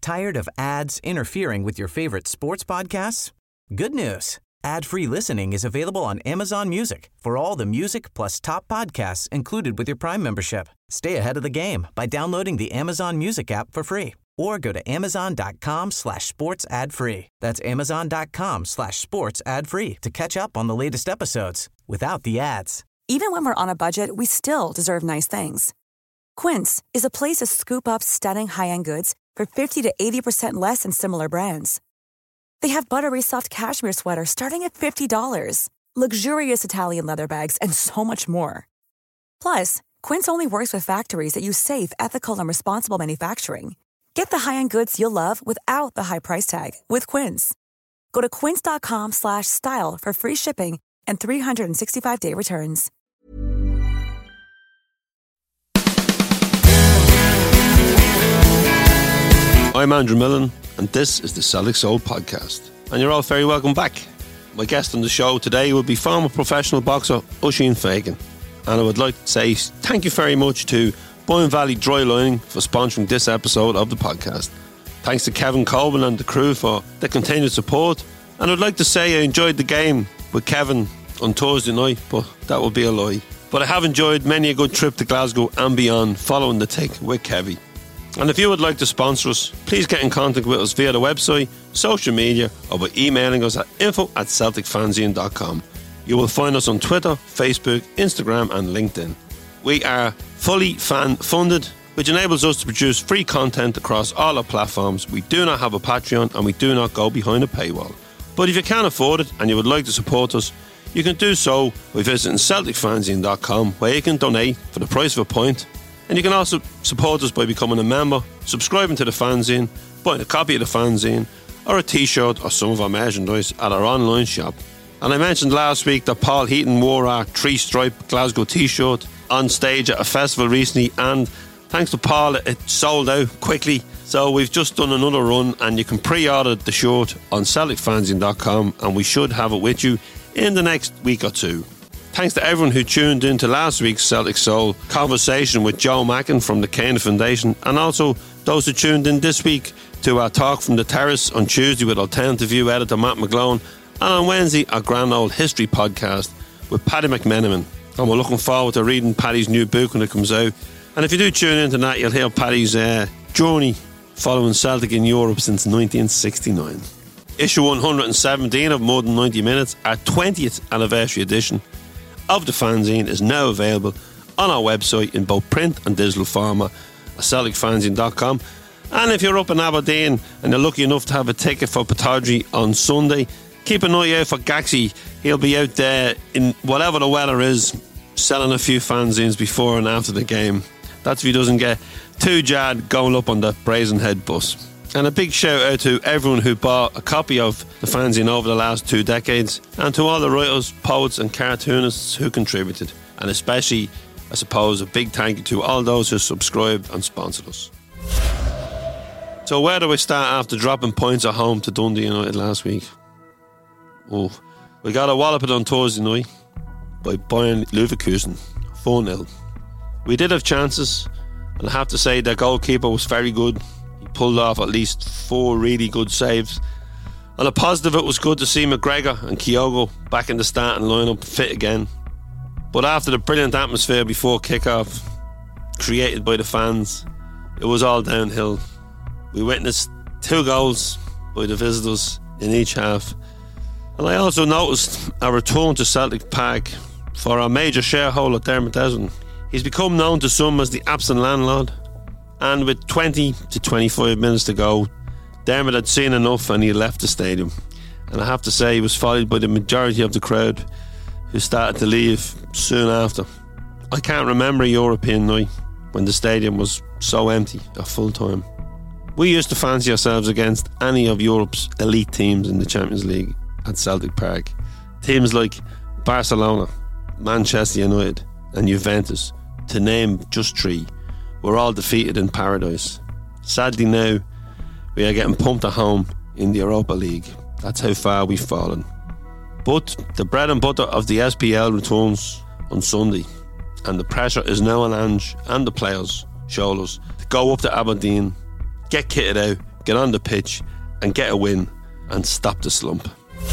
Tired of ads interfering with your favorite sports podcasts? Good news. Ad-free listening is available on Amazon Music for all the music plus top podcasts included with your Prime membership. Stay ahead of the game by downloading the Amazon Music app for free or go to amazon.com/sports ad free. That's amazon.com/sports ad free to catch up on the latest episodes without the ads. Even when we're on a budget, we still deserve nice things. Quince is a place to scoop up stunning high-end goods for 50 to 80% less than similar brands. They have buttery soft cashmere sweaters starting at $50, luxurious Italian leather bags, and so much more. Plus, Quince only works with factories that use safe, ethical, and responsible manufacturing. Get the high-end goods you'll love without the high price tag with Quince. Go to quince.com/style for free shipping and 365-day returns. I'm Andrew Millen, and this is the Celtic Soul Podcast. And you're all very welcome back. My guest on the show today will be former professional boxer Oisín Fagan. And I would like to say thank you very much to Boyne Valley Dry Lining for sponsoring this episode of the podcast. Thanks to Kevin Colvin and the crew for the continued support. And I'd like to say I enjoyed the game with Kevin on Thursday night, but that would be a lie. But I have enjoyed many a good trip to Glasgow and beyond following the tick with Kevy. And if you would like to sponsor us, please get in contact with us via the website, social media, or by emailing us at info@celticfanzine.com. You will find us on Twitter, Facebook, Instagram and LinkedIn. We are fully fan funded, which enables us to produce free content across all our platforms. We do not have a Patreon and we do not go behind a paywall. But if you can't afford it and you would like to support us, you can do so by visiting celticfanzine.com, where you can donate for the price of a pint. And you can also support us by becoming a member, subscribing to the fanzine, buying a copy of the fanzine, or a t-shirt or some of our merchandise at our online shop. And I mentioned last week that Paul Heaton wore our 3-stripe Glasgow t-shirt on stage at a festival recently, and thanks to Paul it sold out quickly. So we've just done another run, and you can pre-order the shirt on celticfanzine.com, and we should have it with you in the next week or two. Thanks to everyone who tuned in to last week's Celtic Soul conversation with Joe Mackin from the Kane Foundation, and also those who tuned in this week to our talk from the terrace on Tuesday with Alternative View editor Matt McGlone, and on Wednesday our Grand Old History podcast with Paddy McMenamin. And we're looking forward to reading Paddy's new book when it comes out. And if you do tune into that, you'll hear Paddy's journey following Celtic in Europe since 1969. Issue 117 of More Than 90 Minutes, our 20th anniversary edition of the fanzine, is now available on our website in both print and digital format at celticfanzine.com. And if you're up in Aberdeen and you're lucky enough to have a ticket for Pittodrie on Sunday, keep an eye out for Gaxi. He'll be out there in whatever the weather is, selling a few fanzines before and after the game. That's if he doesn't get too jarred going up on the Brazenhead bus. And a big shout out to everyone who bought a copy of the fanzine over the last 2 decades, and to all the writers, poets and cartoonists who contributed. And especially, I suppose, a big thank you to all those who subscribed and sponsored us. So where do we start after dropping points at home to Dundee United last week? Oh, we got a walloped on Thursday night by Bayern Leverkusen, 4-0. We did have chances, and I have to say their goalkeeper was very good. He pulled off at least 4 really good saves. On a positive, it was good to see McGregor and Kyogo back in the starting lineup, fit again. But after the brilliant atmosphere before kick-off created by the fans, it was all downhill. We witnessed 2 goals by the visitors in each half. And I also noticed a return to Celtic Park for our major shareholder Dermot Desmond. He's become known to some as the absent landlord, and with 20 to 25 minutes to go, Dermot had seen enough and he left the stadium. And I have to say he was followed by the majority of the crowd, who started to leave soon after. I can't remember a European night when the stadium was so empty at full time. We used to fancy ourselves against any of Europe's elite teams in the Champions League at Celtic Park. Teams like Barcelona, Manchester United and Juventus, to name just 3, were all defeated in paradise. Sadly now, we are getting pumped at home in the Europa League. That's how far we've fallen. But the bread and butter of the SPL returns on Sunday, and the pressure is now on Ange and the players' shoulders to go up to Aberdeen, get kitted out, get on the pitch and get a win and stop the slump.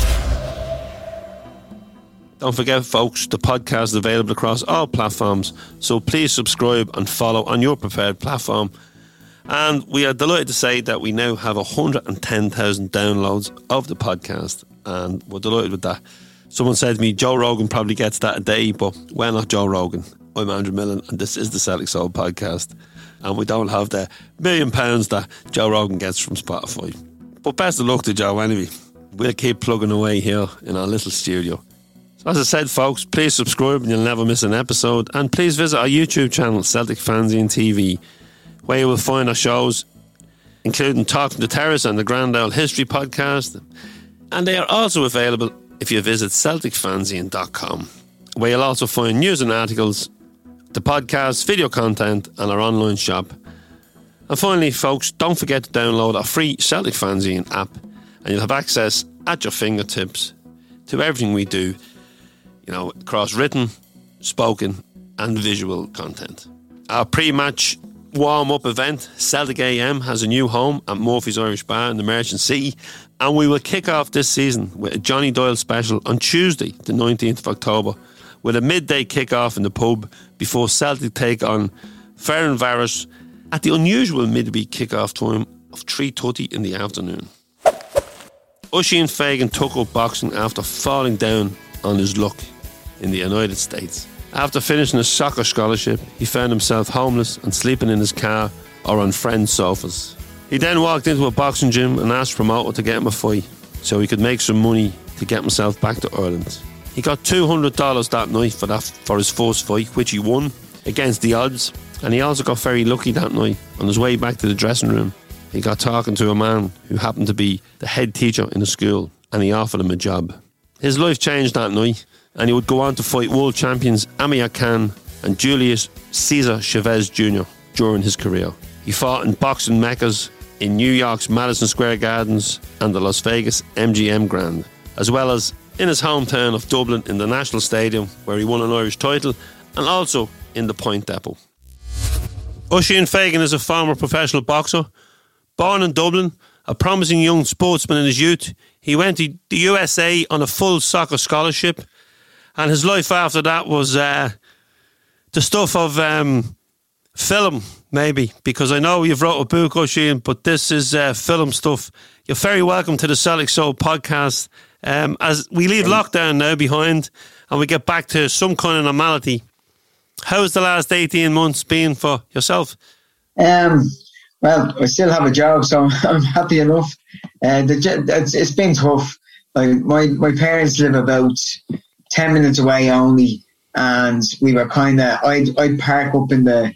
Don't forget, folks, the podcast is available across all platforms, so please subscribe and follow on your preferred platform. And we are delighted to say that we now have 110,000 downloads of the podcast, and we're delighted with that. Someone said to me, Joe Rogan probably gets that a day, but we're not Joe Rogan. I'm Andrew Millen, and this is the Celtic Soul podcast, and we don't have the £1 million that Joe Rogan gets from Spotify. But best of luck to Joe anyway. We'll keep plugging away here in our little studio. As I said, folks, please subscribe and you'll never miss an episode. And please visit our YouTube channel, Celtic Fanzine TV, where you will find our shows, including Talking to Terrace and the Grand Isle History podcast. And they are also available if you visit CelticFanzine.com, where you'll also find news and articles, the podcast, video content, and our online shop. And finally, folks, don't forget to download our free Celtic Fanzine app, and you'll have access at your fingertips to everything we do, you know, across written, spoken and visual content. Our pre-match warm-up event, Celtic AM, has a new home at Murphy's Irish Bar in the Merchant City, and we will kick off this season with a Johnny Doyle special on Tuesday, the 19th of October, with a midday kick-off in the pub before Celtic take on Ferencváros at the unusual midweek kick-off time of 3:30 in the afternoon. Oisín Fagan took up boxing after falling down on his luck in the United States. After finishing his soccer scholarship, he found himself homeless and sleeping in his car or on friends' sofas. He then walked into a boxing gym and asked the promoter to get him a fight so he could make some money to get himself back to Ireland. He got $200 that night for his first fight, which he won against the odds, and he also got very lucky that night. On his way back to the dressing room, he got talking to a man who happened to be the head teacher in the school, and he offered him a job. His life changed that night, and he would go on to fight world champions Amir Khan and Julius Caesar Chavez Jr. during his career. He fought in boxing meccas in New York's Madison Square Gardens and the Las Vegas MGM Grand, as well as in his hometown of Dublin in the National Stadium, where he won an Irish title, and also in the Point Depot. Oisín Fagan is a former professional boxer. Born in Dublin, a promising young sportsman in his youth, he went to the USA on a full soccer scholarship, and his life after that was the stuff of film, maybe, because I know you've wrote a book, Oisín, but this is film stuff. You're very welcome to the Celtic Soul podcast. As we leave lockdown now behind and we get back to some kind of normality, how's the last 18 months been for yourself? Well, I still have a job, so I'm happy enough. It's been tough. Like my parents live about 10 minutes away only, and we were kind of I'd park up in the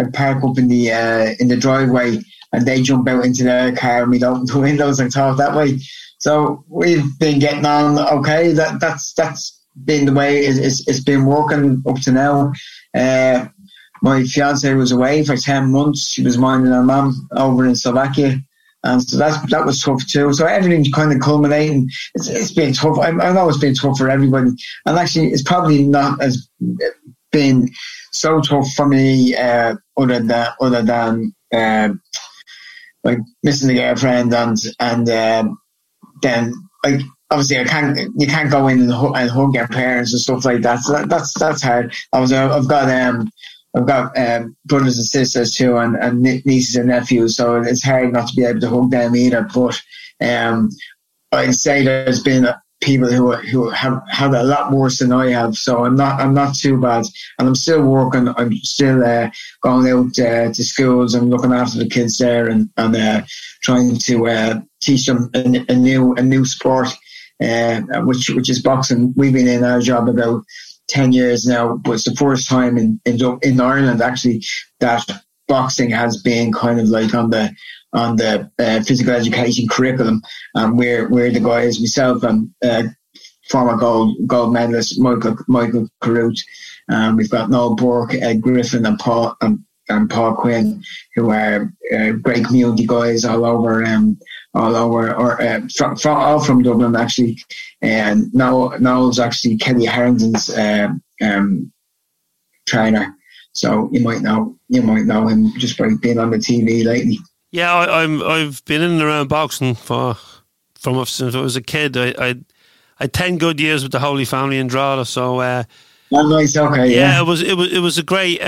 driveway, and they jump out into their car and we'd open the windows and talk that way. So we've been getting on okay. That's been the way it's been working up to now. My fiance was away for 10 months. She was minding her mum over in Slovakia, and so that was tough too. So everything's kind of culminating. It's been tough. I know it's been tough for everybody, and actually, it's probably not as been so tough for me other than like missing the girlfriend and then like obviously you can't go in and hug your parents and stuff like that. So that's hard. I've got brothers and sisters too, and nieces and nephews, so it's hard not to be able to hug them either. But I'd say there's been people who have a lot worse than I have, so I'm not too bad, and I'm still working. I'm still going out to schools and looking after the kids there, and trying to teach them a new sport, which is boxing. We've been in our job about 10 years now, but it's the first time in Ireland actually that boxing has been kind of like on the physical education curriculum. We're the guys, myself and former gold medalist Michael Carruth. We've got Noel Burke, Ed Griffin, and Paul Quinn, who are great community guys all from Dublin actually. And Noel's actually Kelly Harrington's trainer, so you might know him just by being on the TV lately. Yeah, I've been in and around boxing since I was a kid. I had 10 good years with the Holy Family in Drogheda. So nice. Okay, yeah. It was a great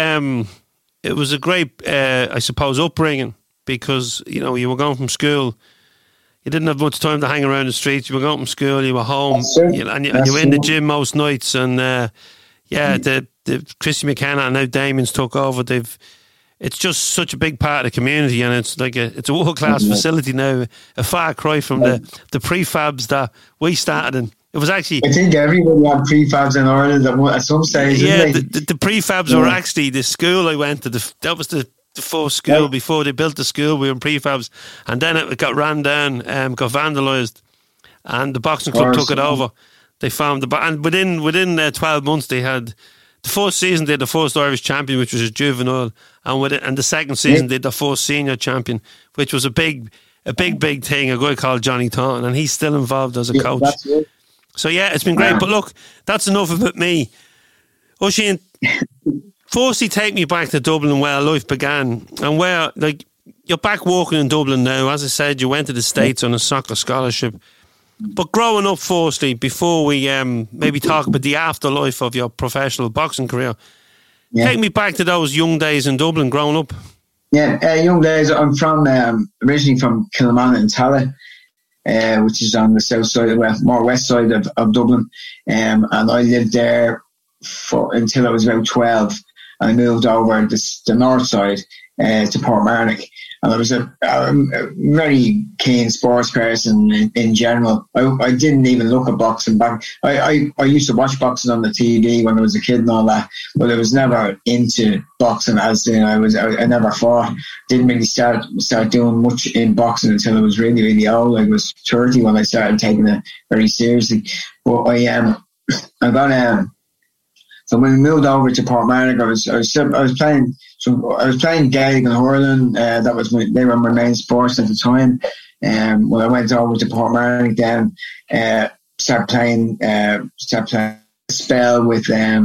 I suppose upbringing, because you were going from school. You didn't have much time to hang around the streets. You were going from school, you were home, and you were in the gym most nights. And the Christy McKenna and now Damien's took over. It's just such a big part of the community, and it's like it's a world class facility now. A far cry from the prefabs that we started in. It was actually, I think everybody had prefabs in Ireland at some stage. Yeah, the prefabs were actually the school I went to. That was the first school before they built the school. We were in prefabs, and then it got ran down, got vandalised, and the boxing club took it over. They found and within 12 months they had the first season. They had the first Irish champion, which was a juvenile, and the second season they had the first senior champion, which was a big thing. A guy called Johnny Taunton, and he's still involved as a coach. That's it. So yeah, it's been great. But look, that's enough about me. Oisín, firstly, take me back to Dublin, where life began, and where, like, you're back walking in Dublin now. As I said, you went to the States on a soccer scholarship. But growing up, firstly, before we maybe talk about the afterlife of your professional boxing career, take me back to those young days in Dublin, growing up. Yeah, young days. I'm from originally from Kilmanagh in Tallaght, which is on the south side, more west side of Dublin, and I lived there until I was about 12. And I moved over the north side to Portmarnock. And I was a very keen sports person in general. I didn't even look at boxing back. I used to watch boxing on the TV when I was a kid and all that, but I was never into boxing as in I never fought. Didn't really start doing much in boxing until I was really, really old. I was 30 when I started taking it very seriously. But so when we moved over to Portmarnock, I was playing. So I was playing Gaelic and hurling. They were my main sports at the time. When I went over to Portmarnock, then started playing a spell with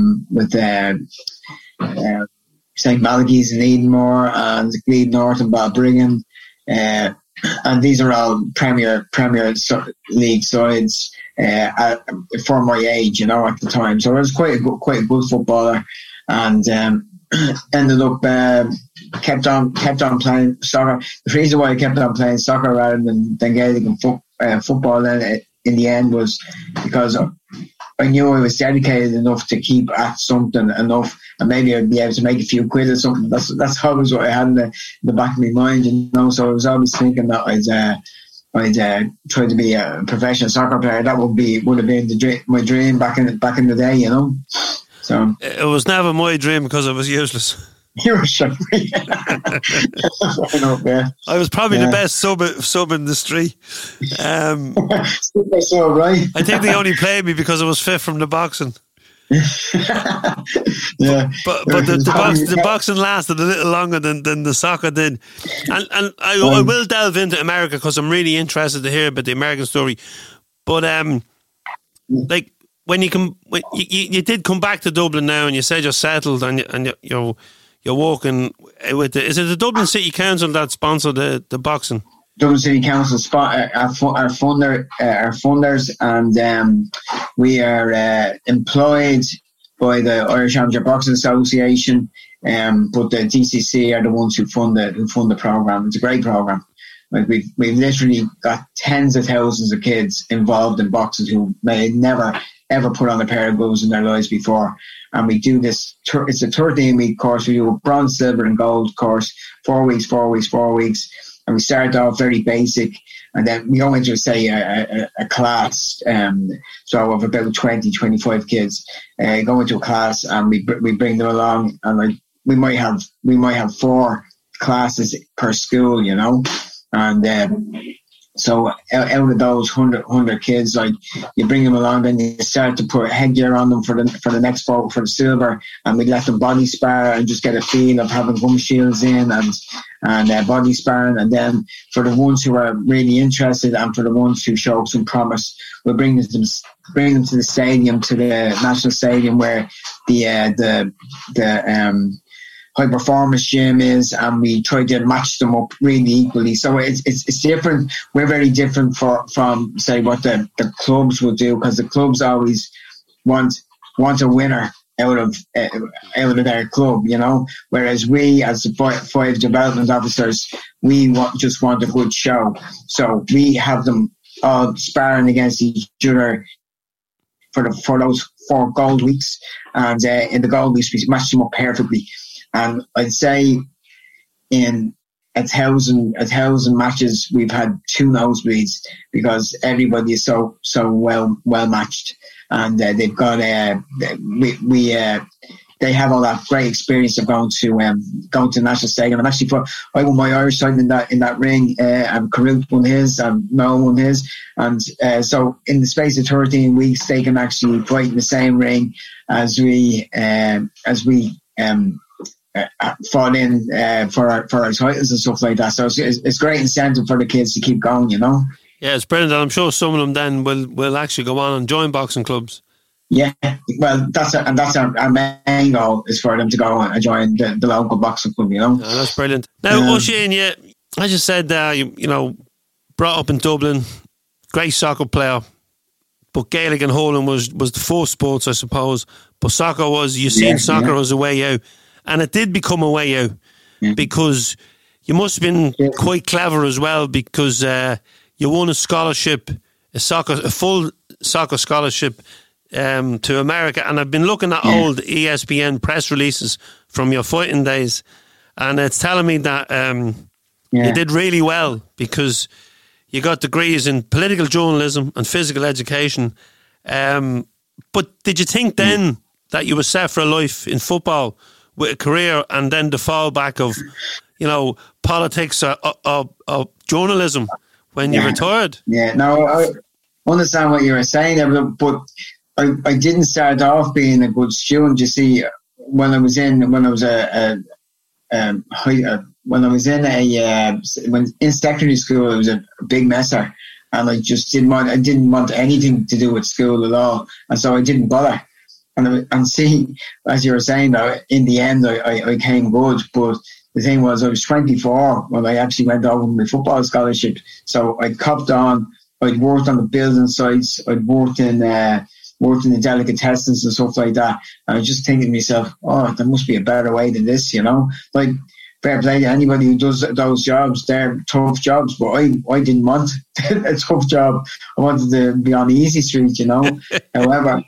St. Malachy's in Edenmore and Glebe North and Balbriggan, and these are all Premier League sides. For my age, at the time, so I was quite a good footballer, and ended up kept on playing soccer. The reason why I kept on playing soccer rather than Gaelic and football then in the end was because I knew I was dedicated enough to keep at something enough, and maybe I'd be able to make a few quid or something. That's always what I had in the back of my mind, So I was always thinking that I'd try to be a professional soccer player. That would have been my dream back in the day, So it was never my dream because I was useless. You were sure. I was probably the best sub in the street. Right. I think they only played me because I was fit from the boxing. Yeah, but the boxing lasted a little longer than the soccer did, and I will delve into America because I'm really interested to hear about the American story. But like when you did come back to Dublin now, and you said you're settled and you're working with is it the Dublin City Council that sponsored the boxing? Dublin City Council our funders, and we are employed by the Irish Amateur Boxing Association, but the DCC are the ones who fund the program. It's a great program. Like we've literally got tens of thousands of kids involved in boxing who may never ever put on a pair of gloves in their lives before. And we do this. It's a 13-week course. We do a bronze, silver, and gold course. 4 weeks. And we start off very basic, and then we go into, say, a class, so of about 20, 25 kids, go into a class, and we bring them along, and like we might have 4 classes per school, and so out of those 100 kids, like you bring them along, then you start to put headgear on them for the next for the silver, and we let them body spar and just get a feel of having gum shields in and body sparring, and then for the ones who are really interested and for the ones who show some promise, we'll bring them to the stadium, to the National Stadium, where the high performance gym is, and we try to match them up really equally. So it's different. We're very different from say what the clubs will do, because the clubs always want a winner out of their club, you know. Whereas we, as the five development officers, we just want a good show. So we have them all sparring against each other for those 4 gold weeks, and in the gold weeks we match them up perfectly. And I'd say in 1,000 matches we've had 2 nosebleeds, because everybody is so well matched, and they've got they have all that great experience of going to National Stadium. And actually, I won my Irish side in that ring, and Carruth won his, and Noel won his, and so in the space of 13 weeks, they can actually fight in the same ring as we fought in for our titles and stuff like that. So it's great incentive for the kids to keep going, you know. Yeah, it's brilliant, and I'm sure some of them then will actually go on and join boxing clubs. Yeah, well, that's our main goal, is for them to go and join the local boxing club, you know. Yeah, that's brilliant. Now, Oisín, yeah, as you said, you know, brought up in Dublin, great soccer player, but Gaelic and hurling was the 4 sports, I suppose. But soccer was, soccer was a way out, and it did become a way out, because you must have been quite clever as well, because you won a scholarship, a full soccer scholarship to America. And I've been looking at old ESPN press releases from your fighting days, and it's telling me that you did really well, because you got degrees in political journalism and physical education. But did you think then that you were set for a life in football with a career, and then the fallback of, you know, politics or journalism when you retired? Yeah, no, I understand what you were saying, but I didn't start off being a good student. You see, when I was in secondary school, I was a big messer, and I just didn't want anything to do with school at all, and so I didn't bother. And see, as you were saying, though, in the end, I came good, but the thing was, I was 24 when I actually went over my football scholarship. So I copped on. I'd worked on the building sites. I'd worked in the delicatessens and stuff like that. And I was just thinking to myself, oh, there must be a better way than this, you know? Like, fair play to anybody who does those jobs. They're tough jobs, but I didn't want a tough job. I wanted to be on the easy street, you know? However,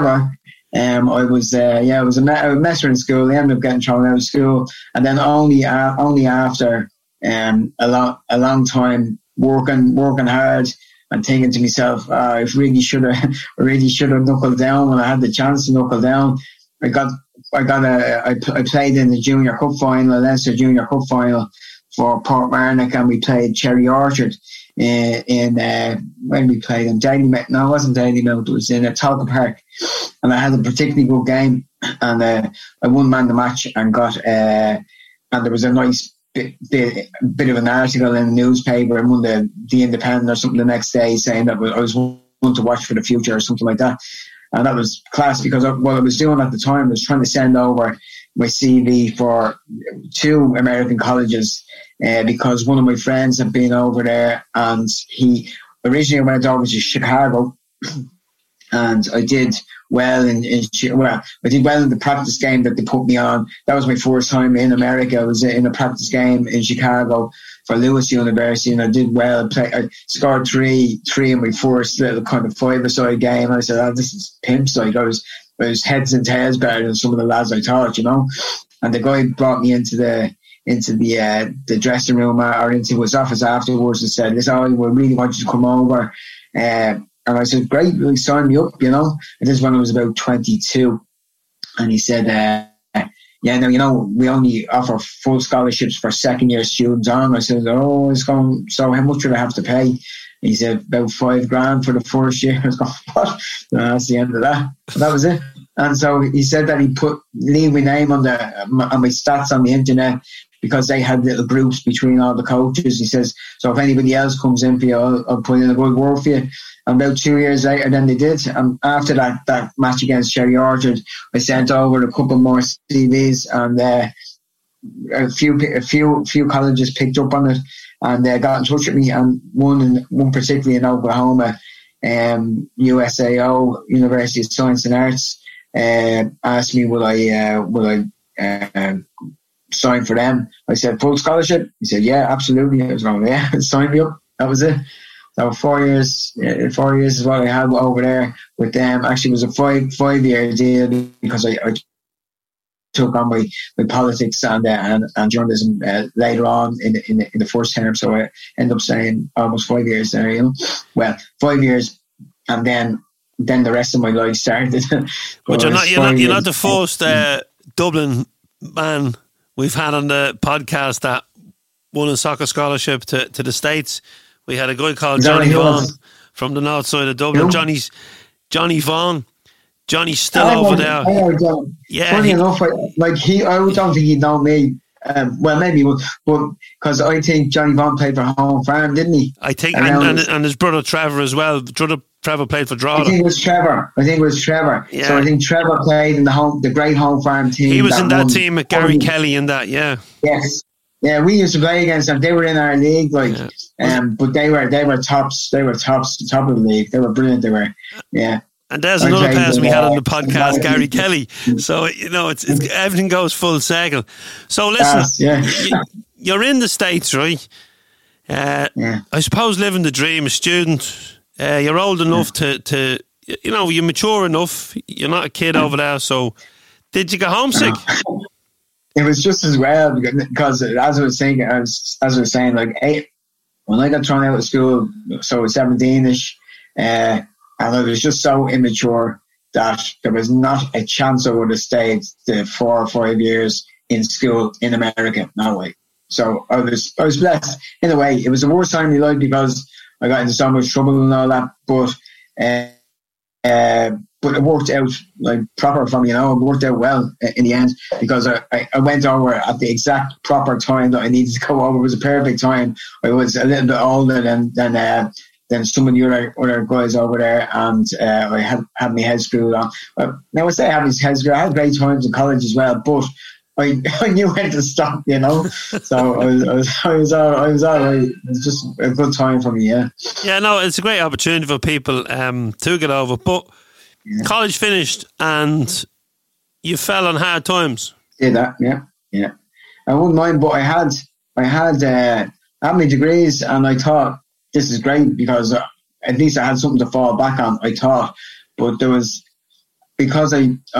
I was a messer in school. I ended up getting thrown out of school, and then only after a long time working hard and thinking to myself, I really should have knuckled down when I had the chance to knuckle down. I played in the Junior Cup final, Leinster Junior Cup final for Portmarnock, and we played Cherry Orchard when we played in Dalymount. No, it wasn't Dalymount, it was in Tolka Park, and I had a particularly good game, and I won man the match, and got and there was a nice bit of an article in the newspaper, and won the Independent or something the next day, saying that I was one to watch for the future or something like that. And that was class, because what I was doing at the time was trying to send over my CV for 2 American colleges, because one of my friends had been over there, and he originally went over to Chicago, and I did well I did well in the practice game that they put me on. That was my first time in America. I was in a practice game in Chicago for Lewis University, and I did well. I scored three in my first little kind of 5-a-side game. And I said, "Oh, this is pimp's like." I was heads and tails better than some of the lads I taught, you know. And the guy brought me into the dressing room, or into his office afterwards, and said, "Listen, we really want you to come over." And I said, "Great, really sign me up, you know." And this is when I was about 22. And he said, "Yeah, no, you know, we only offer full scholarships for second-year students on." I said, "Oh, so how much would I have to pay?" And he said, "About $5,000 for the first year." I was going, "What?" No, that's the end of that. But that was it. And so he said that he leave my name on my stats on the internet, because they had little groups between all the coaches. He says, "So if anybody else comes in for you, I'll put in a good word for you." And about 2 years later, then they did. And after that match against Cherry Orchard, I sent over a couple more CVs, and a few colleges picked up on it and got in touch with me, and one particularly in Oklahoma, USAO, University of Science and Arts, asked me would I sign for them. I said full scholarship. He said yeah, absolutely. I was going, yeah, sign me up. That was it. So 4 years is what I had over there with them. Actually, it was a 5-year deal because I took on my politics and journalism later on in the first term. So I ended up staying almost 5 years there. Well, 5 years, and then the rest of my life started. But you're not the first Dublin man we've had on the podcast that won a soccer scholarship to the States. We had a guy called Johnny Vaughan from the north side of Dublin. Who? Johnny Vaughan. Johnny's still over there. Yeah, funny enough, I don't think he'd know me. Well, maybe, but because I think Johnny Vaughan played for Home Farm, didn't he? I think, and his brother Trevor as well. Trevor played for Drogheda. I think it was Trevor. Yeah. So I think Trevor played in the great Home Farm team. He was in that team with Gary Kelly in that, yeah. Yes. Yeah, we used to play against them. They were in our league, but they were tops. They were top of the league. They were brilliant. They were, yeah. And there's another person we had on the podcast, Gary Kelly. So it's everything goes full circle. So listen, you're in the States, right? I suppose living the dream, a student. You're old enough to you're mature enough. You're not a kid over there. So did you get homesick? It was just as well because as I was saying, like when I got thrown out of school, so I was 17ish, and I was just so immature that there was not a chance I would have stayed the 4 or 5 years in school in America. No way. So I was blessed in a way. It was the worst time in my life because I got into so much trouble and all that, but it worked out like proper for me, It worked out well in the end because I went over at the exact proper time that I needed to go over. It was a perfect time. I was a little bit older than some of the other guys over there, and I had my head screwed on. Now I say I had my head screwed. I had great times in college as well, but I knew when to stop, So I was all right. It was just a good time for me, yeah. Yeah, no, it's a great opportunity for people to get over. But college finished and you fell on hard times. Did that, yeah. I wouldn't mind, but I had my degrees, and I thought this is great because at least I had something to fall back on. I thought, but there was because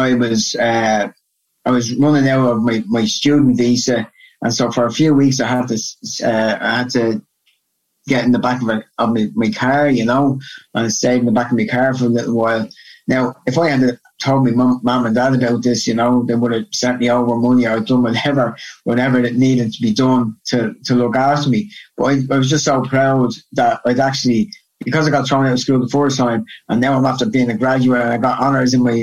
I was running out of my student visa, and so for a few weeks I had to get in the back of my car, and stayed in the back of my car for a little while. Now, if I had told my mum and dad about this, they would have sent me over money or done whatever that needed to be done to look after me. But I was just so proud that I'd actually, because I got thrown out of school the first time, and now I'm after being a graduate and I got honours in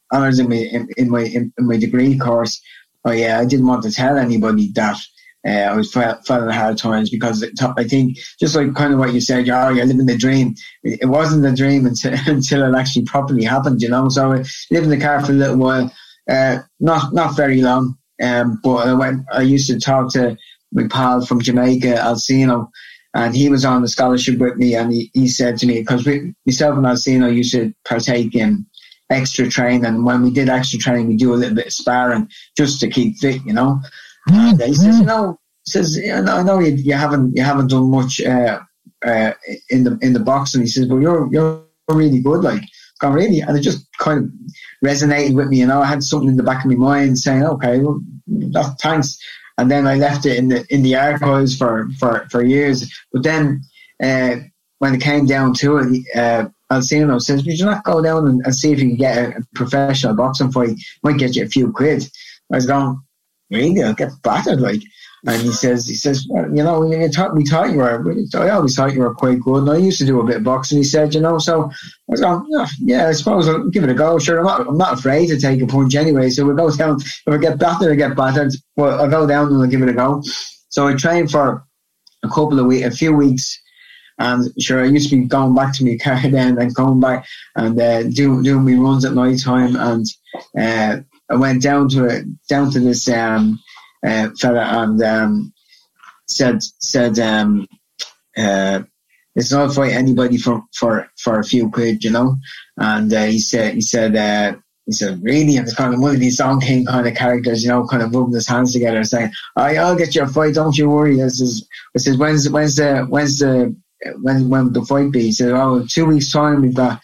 my degree course. I didn't want to tell anybody that I was fell in hard times because I think just like kind of what you said, you're living the dream. It wasn't a dream until it actually properly happened, So I lived in the car for a little while, not very long. But I used to talk to my pal from Jamaica, Alcino, and he was on the scholarship with me, and he said to me, because myself and Alcino used to partake in extra training, and when we did extra training, we do a little bit of sparring just to keep fit, And he says, I know you haven't done much in the boxing. He says, but you're really good, gone really, and it just kind of resonated with me. I had something in the back of my mind saying, okay, well, thanks. And then I left it in the archives for years. But then when it came down to it, Alcino says, would you not go down and see if you can get a professional boxing fight? Might get you a few quid. I was going, really? I'll get battered, And he says, well, we thought you were. I always thought you were quite good, and I used to do a bit of boxing. He said, so I was going, yeah, I suppose I'll give it a go. Sure, I'm not afraid to take a punch anyway. So we'll go down. If I get battered, I get battered. Well, I'll go down and I'll give it a go. So I trained for a few weeks, and sure, I used to be going back to my car then and going back and doing my runs at night time, and I went down to this fella, and said it's not fight anybody for a few quid, you know. And he said really, and it's kind of one of these Don King kind of characters, you know, kind of rubbing his hands together and saying, I'll get your fight, don't you worry. I says, when the fight be? He said, 2 weeks time we've got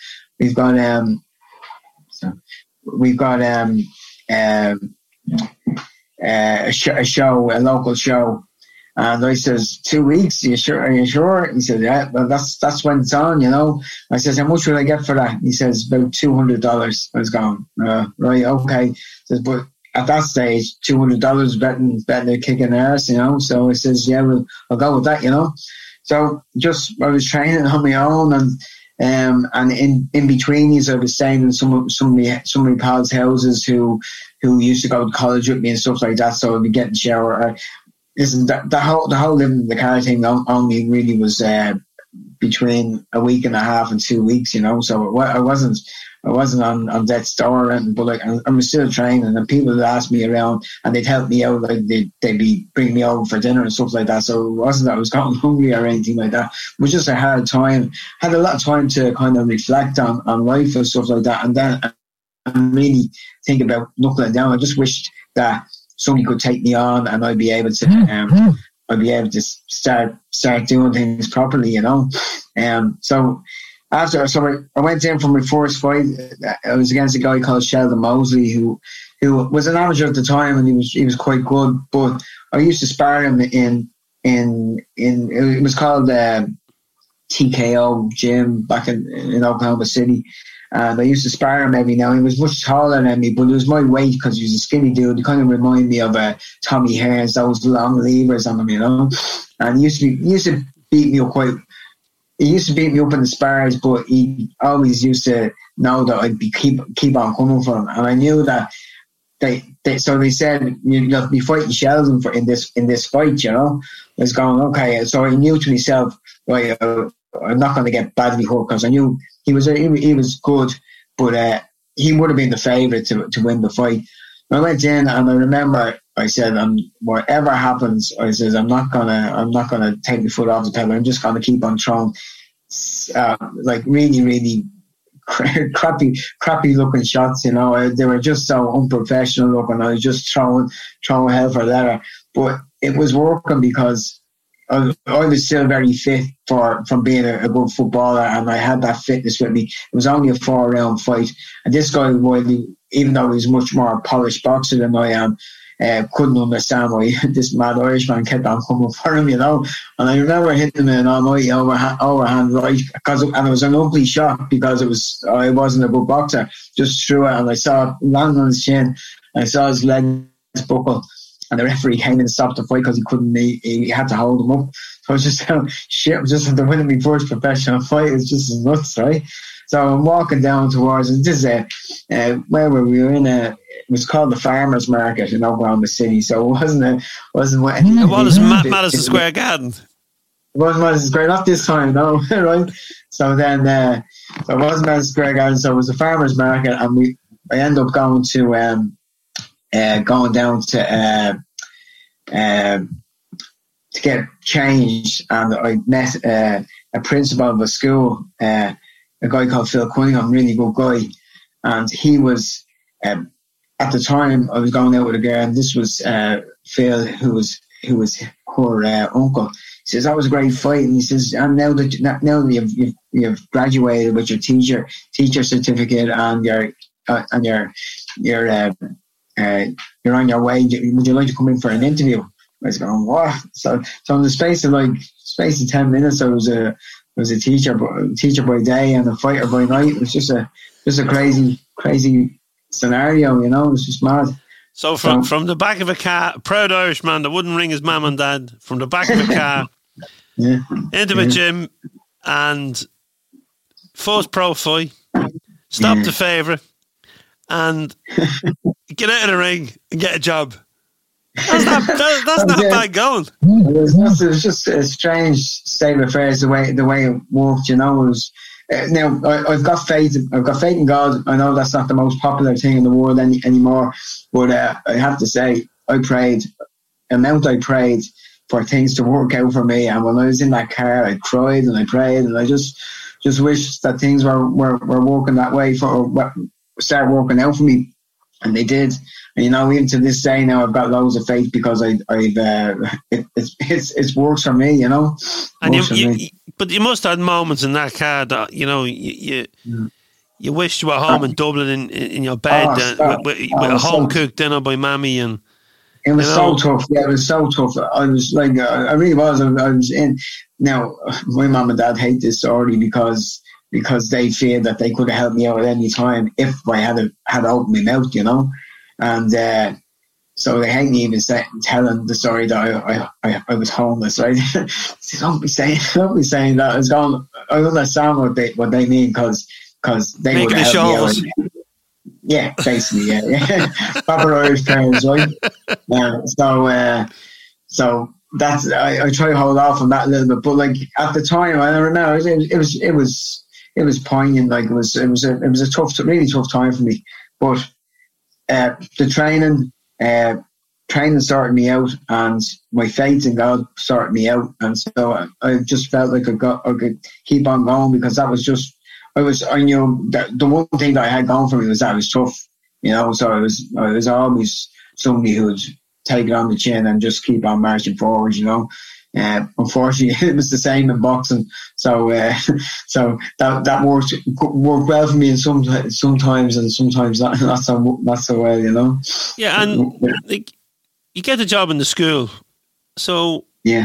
a local show. And I says, 2 weeks? Are you sure? He said, yeah, well, that's when it's on, you know. I says, how much will I get for that? He says, about $200. I was going, right, okay. He says, but at that stage, $200 better than a kick in the arse, you know. So I says, yeah, I'll go with that, you know. So I was training on my own, and in between these, I was staying in some of my pals' houses who used to go to college with me and stuff like that. So I'd be getting shower. Listen, the whole living in the car thing only really was between a week and a half and 2 weeks, you know. So I wasn't on death's door or anything, but like I'm still training, and people would ask me around and they'd help me out, like they'd be bringing me over for dinner and stuff like that. So it wasn't that I was getting hungry or anything like that. It was just a hard time. Had a lot of time to kind of reflect on life and stuff like that, and then really think about knuckling down. I just wished that somebody could take me on and I'd be able to start doing things properly, you know. So I went in for my first fight. I was against a guy called Sheldon Mosley, who was an amateur at the time, and he was quite good. But I used to spar him in it was called TKO gym back in Oklahoma City. And I used to spar him every now. He was much taller than me, but it was my weight because he was a skinny dude. He kind of reminded me of Tommy Hearns, those long levers on him, you know. And he used to beat me up He used to beat me up in the spars, but he always used to know that I'd keep on coming for him. And I knew that they said, you'll be fighting Sheldon in this fight, you know. I was going, okay. So I knew to myself, right, I'm not going to get badly hurt, because I knew he was good, but he would have been the favourite to win the fight. I went in, and I remember I said, whatever happens, I said, I'm not gonna take my foot off the pedal. I'm just gonna keep on throwing like really, really crappy looking shots. You know, they were just so unprofessional looking. I was just throwing hell for leather, but it was working because I was still very fit from being a good footballer, and I had that fitness with me. It was only a 4-round fight, and this guy, even though he was much more polished boxer than I am, couldn't understand why this mad Irishman kept on coming for him, you know. And I remember hitting him an almighty overhand right, and it was an ugly shot because I wasn't a good boxer. Just threw it, and I saw it land on his chin. I saw his legs buckle. And the referee came in and stopped the fight because he had to hold him up. So I was just shit. I was just after winning my first professional fight. It was just nuts, right? So I'm walking down towards, and this is where we were in it was called the Farmers Market in Oklahoma City. So it wasn't Madison Square Garden. It wasn't Madison Square, not this time, no, right? So then, so it wasn't Madison Square Garden. So it was the Farmers Market, and I ended up going down to get changed, and I met a principal of a school, a guy called Phil Cunningham, really good guy, and he was at the time I was going out with a girl, and this was Phil, who was her uncle. He says, that was a great fight, and he says, and now that you've graduated with your teacher certificate and you're on your way, would you like to come in for an interview? I was going, what? So in the space of 10 minutes, I was a teacher by day and a fighter by night. It was just a crazy scenario, you know. It was just mad. So from the back of a car, a proud Irishman that wouldn't ring his mum and dad, from the back of a car into a gym, and first pro fight, stop the favourite, and get out of the ring and get a job. That's not bad going. It was just a strange state of affairs the way it worked, you know. It was, now I've got faith in God. I know that's not the most popular thing in the world anymore, but I have to say I prayed amount I prayed for things to work out for me. And when I was in that car, I cried and I prayed, and I just wished that things were working that way start working out for me, and they did. And, even to this day now, I've got loads of faith because it's works for me, And but you must have had moments in that car that you wished you were home in Dublin in your bed with a home cooked dinner by mammy, and it was so tough. Yeah, it was so tough. I was like, I really was. I was in. Now, my mum and dad hate this story because they feel that they could have helped me out at any time if I had opened my mouth, And so they hate me even telling the story that I was homeless, right? Don't be saying that. I understand what they mean because they would have helped me out. Yeah, basically, yeah. Proper Irish parents, right? So that's I try to hold off on that a little bit, but like at the time, I remember it was poignant. Like it was a really tough time for me. But the training started me out, and my faith in God started me out, and so I just felt like I could keep on going because that was just. I knew that the one thing that I had going for me was that I was tough, so I was always somebody who would take it on the chin and just keep on marching forward, Unfortunately, it was the same in boxing, so that worked well for me sometimes, and sometimes not so well, Yeah, and like, you get a job in the school, so yeah.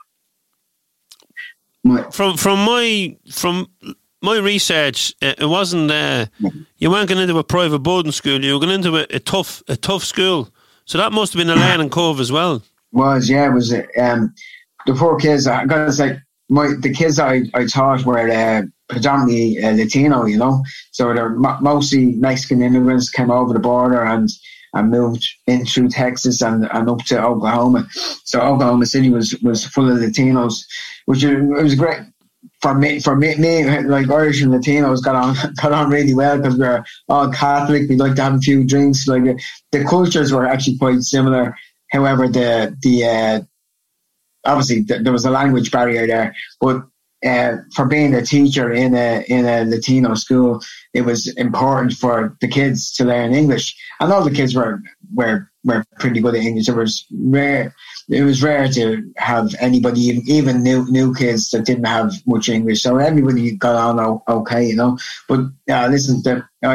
From my research, it wasn't. You weren't going into a private boarding school. You were going into a tough school. So that must have been a learning curve as well. It was the poor kids. I gotta say, the kids I taught were predominantly Latino. So they're mostly Mexican immigrants, came over the border and moved in through Texas and up to Oklahoma. So Oklahoma City was full of Latinos, which it was great. For me, like Irish and Latinos got on really well because we're all Catholic. We like to have a few drinks. Like the cultures were actually quite similar. However, the obviously there was a language barrier there. But for being a teacher in a Latino school, it was important for the kids to learn English, and all the kids were pretty good at English. It was rare to have anybody, even new kids, that didn't have much English. So everybody got on okay, But listen, I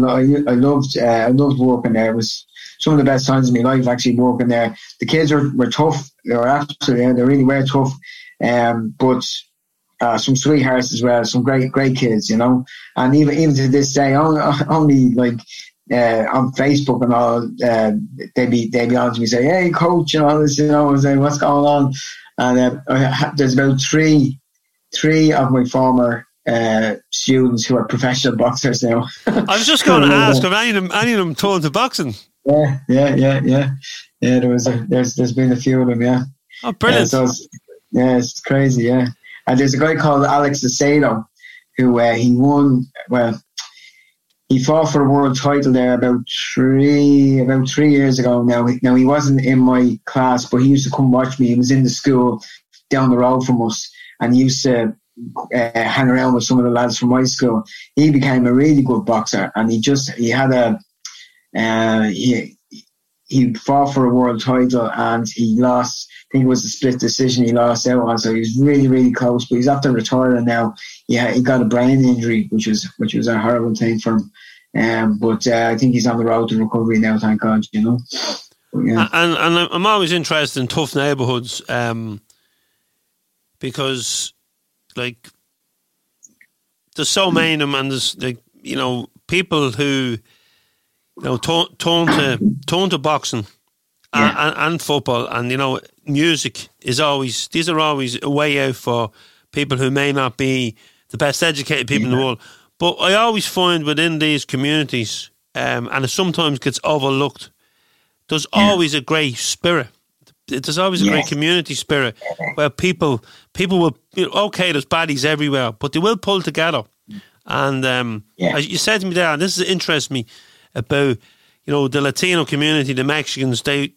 loved working there. It was some of the best times of my life actually working there. The kids were tough. They really were tough. But some sweethearts as well. Some great kids, And even to this day, only like. On Facebook and all, they'd be on to me say, "Hey, coach," and all this, and say, "What's going on?" And there's about three of my former students who are professional boxers now. I was just going to ask, have any of them turned to boxing? Yeah. There's been a few of them, yeah. Oh, brilliant! It's crazy, yeah. And there's a guy called Alex Acedo who he won. Well, he fought for a world title there about 3 years ago now. Now, he wasn't in my class, but he used to come watch me. He was in the school down the road from us, and he used to hang around with some of the lads from my school. He became a really good boxer, and he fought for a world title, and he lost. I think it was a split decision he lost out on, so he was really, really close. But he's after retiring now. Yeah, he got a brain injury, which was a horrible thing for him. But I think he's on the road to recovery now, thank God. But, yeah. And I'm always interested in tough neighbourhoods, because like there's so many of them, and there's people who turn to boxing. And football, and music is always. These are always a way out for people who may not be the best educated people in the world. But I always find within these communities, and it sometimes gets overlooked, there's always a great spirit. There's always a great community spirit where people will. There's baddies everywhere, but they will pull together. And as you said to me there, and this interests me about. The Latino community, the Mexicans, they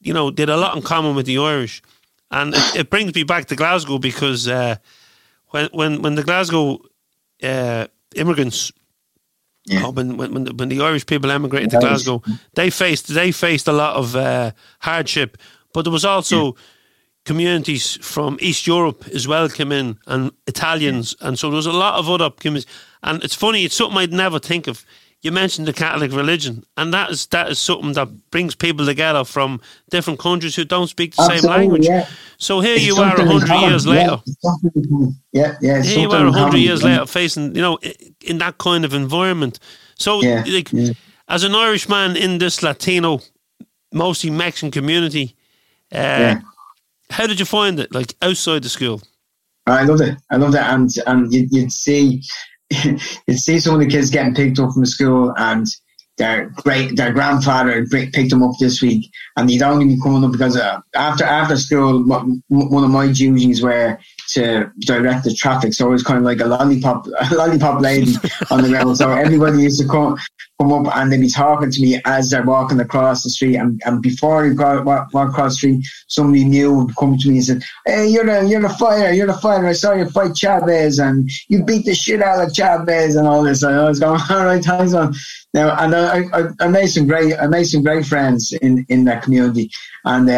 you know, they had a lot in common with the Irish. And it brings me back to Glasgow because when the Glasgow immigrants, when the Irish people emigrated to Glasgow, they faced a lot of hardship. But there was also communities from East Europe as well came in, and Italians, and so there was a lot of other communities. And it's funny, it's something I'd never think of. You mentioned the Catholic religion, and that is something that brings people together from different countries who don't speak the same language. Yeah. So here you are 100 years later. Here you are 100 years later facing, you know, in that kind of environment. So as an Irishman in this Latino, mostly Mexican community, how did you find it, like, outside the school? I loved it. And you'd see some of the kids getting picked up from the school, and their grandfather picked them up this week, and they'd only be coming up because after school, one of my duties were to direct the traffic. So it was kind of like a lollipop lady on the ground. So everybody used to come up, and they'd be talking to me as they're walking across the street. And before you walk across the street, somebody new would come to me and said, "Hey, you're the fighter. I saw you fight Chavez, and you beat the shit out of Chavez," and all this. And I was going, "All right, thanks, man." Now, and I made some great friends in that community. And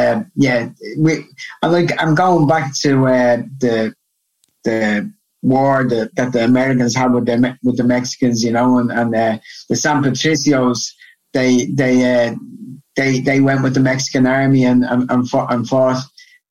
I'm going back to the war that the Americans had with the Mexicans, you know, and the San Patricios, they went with the Mexican army and fought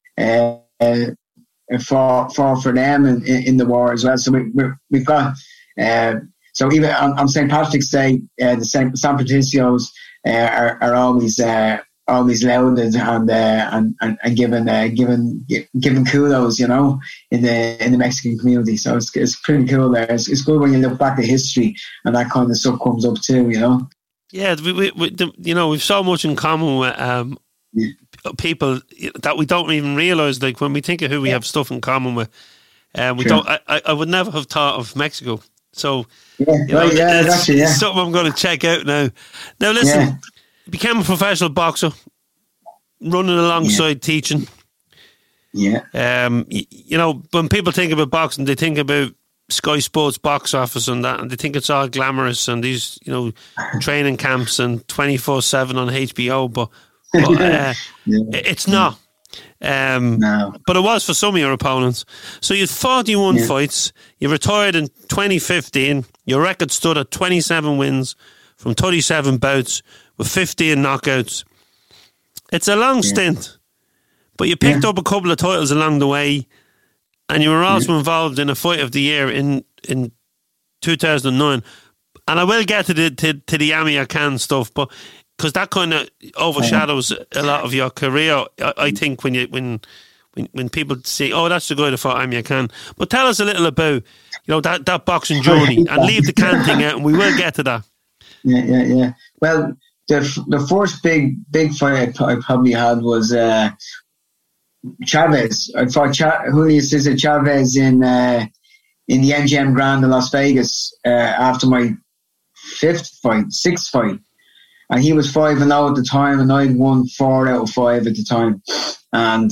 for them in the war as well. So we've got so even on St. Patrick's Day, the San Patricios are always lauded and given kudos, you know, in the Mexican community. So it's pretty cool there. It's good when you look back at history and that kind of stuff comes up too, you know. Yeah, we've so much in common with people that we don't even realise. Like when we think of who we have stuff in common with, don't. I would never have thought of Mexico. So it's something I'm going to check out now. Now listen, became a professional boxer, running alongside teaching. Yeah. You know, when people think about boxing, they think about Sky Sports box office and that, and they think it's all glamorous and these, you know, training camps and 24/7 on HBO, but it's not. No. But it was for some of your opponents. So you had 41 fights. You retired in 2015. Your record stood at 27 wins from 37 bouts with 15 knockouts. It's a long stint, but you picked up a couple of titles along the way, and you were also involved in a fight of the year in 2009. And I will get to the Amir Khan stuff, but because that kind of overshadows a lot of your career, I think when people say, "Oh, that's the guy that fought Amir Khan." But tell us a little about, you know, that boxing journey, and leave the Khan thing out, and we will get to that. Yeah. Well, the first big fight I probably had was Chavez. I fought Julio Cesar Chavez in the MGM Grand in Las Vegas after my sixth fight. And he was 5-0 at the time, and I'd won 4 out of 5 at the time. And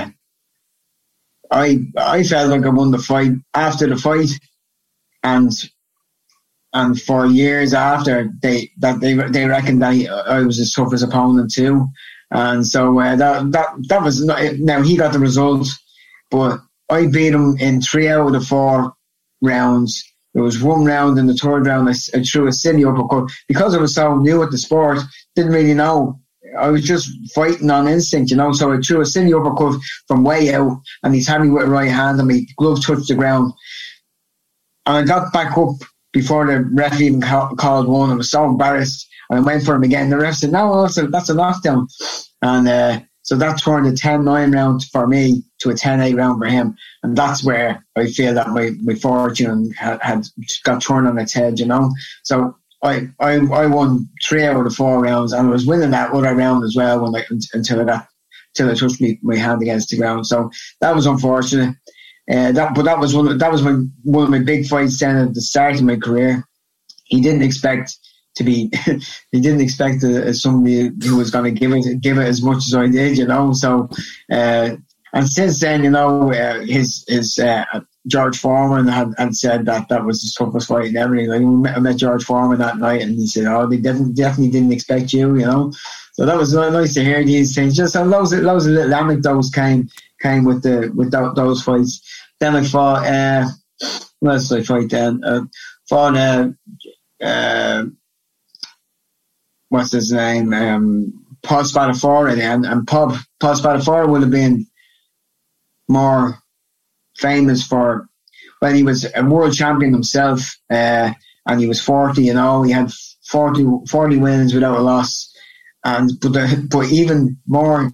I felt like I won the fight after the fight, and for years after, they reckoned that I was his toughest opponent too. And so that was now he got the result, but I beat him in 3 out of the 4 rounds. There was one round in the third round I threw a silly uppercut. Because I was so new at the sport, didn't really know. I was just fighting on instinct, you know. So I threw a silly uppercut from way out, and he's had me with a right hand, and my glove touched the ground. And I got back up before the ref even called one. I was so embarrassed, and I went for him again. The ref said, "No, that's a knockdown." And so that turned a 10-9 round for me to a 10-8 round for him. And that's where I feel that my fortune had got turned on its head, you know. So I won 3 out of the 4 rounds, and I was winning that other round as well until I touched my hand against the ground. So that was unfortunate. That was one of my big fights then at the start of my career. He didn't expect to be. He didn't expect somebody who was going to give it as much as I did, you know. So, and since then, you know, his George Foreman had said that was the toughest fight and everything. Like, I met George Foreman that night, and he said, "Oh, they definitely didn't expect you," you know. So that was nice to hear these things. Just loads of little anecdotes came with those fights. Then I fought. What else did I fight then? Fought. What's his name? Paul Spadafora then, and Paul Spadafora would have been more famous for, well, he was a world champion himself, and he was 40, you know, he had 40 wins without a loss, but even more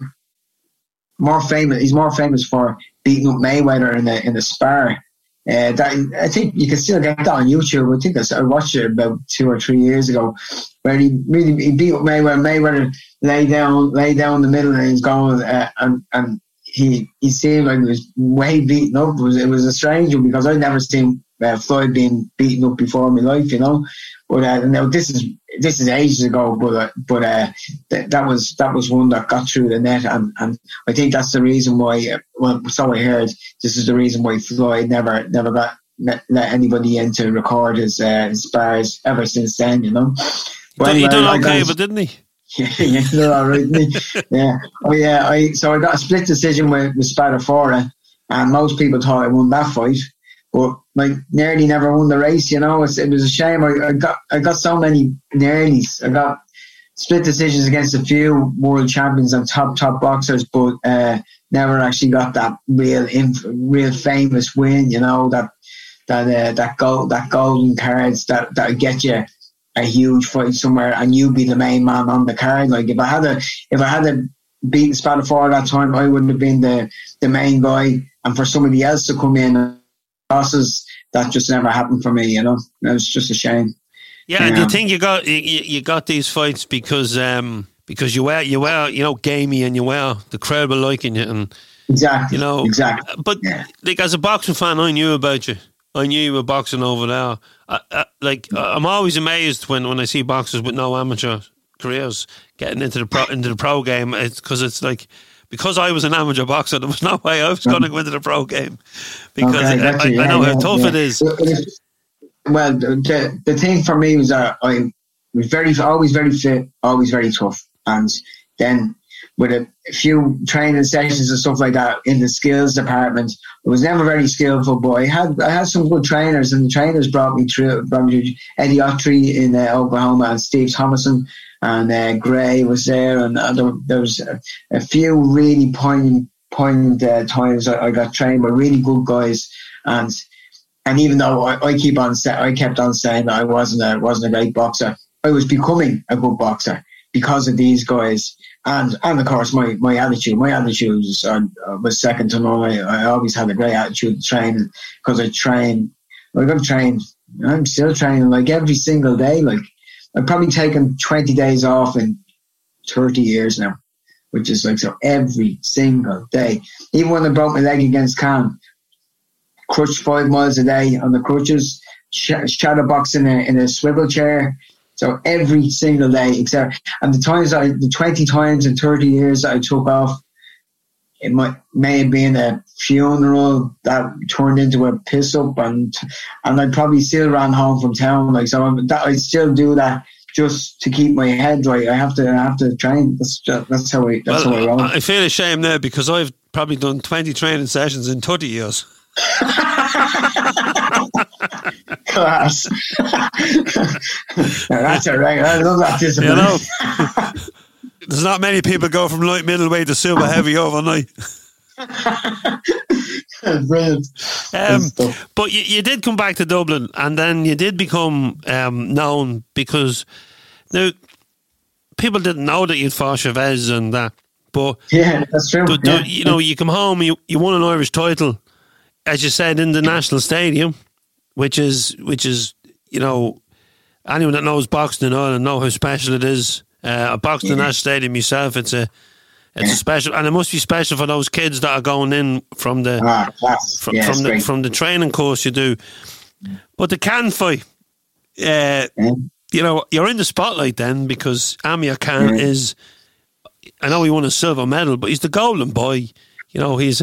famous, he's more famous for beating up Mayweather in the spar. That, I think you can still get that on YouTube. I think I watched it about 2 or 3 years ago, where he beat up Mayweather. Mayweather lay down in the middle, and he's going, and he seemed like he was way beaten up. It was a strange one, because I'd never seen Floyd being beaten up before in my life, you know. But now this is ages ago. But that was one that got through the net, and I think that's the reason why. Well, so I heard, this is the reason why Floyd never got let anybody in to record his spars ever since then, you know. But he done okay, but didn't he? Yeah, they're all right, didn't he? Yeah. Oh yeah. So I got a split decision with Spadafora, and most people thought I won that fight, but like nearly never won the race. You know, it was a shame. I got so many nearlies. I got split decisions against a few world champions and top boxers, but never actually got that real famous win. You know, that golden cards that get you a huge fight somewhere, and you be the main man on the card. Like if I had beaten Spadafora that time, I wouldn't have been the main guy, and for somebody else to come in losses, that just never happened for me. You know, it was just a shame. Yeah, and do you think you got these fights because you were, you know, gamey, and the crowd were liking you, and exactly, you know, exactly. But like, as a boxing fan, I knew about you. I knew you were boxing over there. I'm always amazed when I see boxers with no amateur careers getting into the pro game. It's because I was an amateur boxer, there was no way I was going to go into the pro game, because I know how tough it is. Well, the thing for me was that I was always very fit, always very tough, and then with a few training sessions and stuff like that in the skills department, I was never very skillful, but I had some good trainers, and the trainers brought me through Eddie Autry in Oklahoma, and Steve Thomason, and Gray was there, and there was a few really poignant times I got trained by really good guys, and even though I kept on saying that I wasn't a great boxer, I was becoming a good boxer because of these guys. And of course, my attitude was second to none. I always had a great attitude to training, because I'm still training like every single day. Like, I've probably taken 20 days off in 30 years now, which is like, so every single day. Even when I broke my leg against Khan, crutched 5 miles a day on the crutches, shadow boxing in a swivel chair. So every single day, and the 20 times in 30 years that I took off, it may have been a funeral that turned into a piss up, and I probably still ran home from town. Like, so I still do that just to keep my head right. I have to train. That's how I roll. I feel ashamed now, because I've probably done 20 training sessions in 30 years. Class. That's all right. I love that discipline. You know, there's not many people go from light middleweight to super heavy overnight. Brilliant. But you did come back to Dublin, and then you did become known, because now people didn't know that you'd fought Chavez and that. But yeah, that's true. You know, you come home, you won an Irish title, as you said, in the National Stadium, which is, you know, anyone that knows boxing in Ireland know how special it is. I boxed in the National Stadium myself. It's a special, and it must be special for those kids that are going in from the from the training course you do. But the Can fight, you're in the spotlight then because Amir Khan is, I know he won a silver medal, but he's the golden boy. He's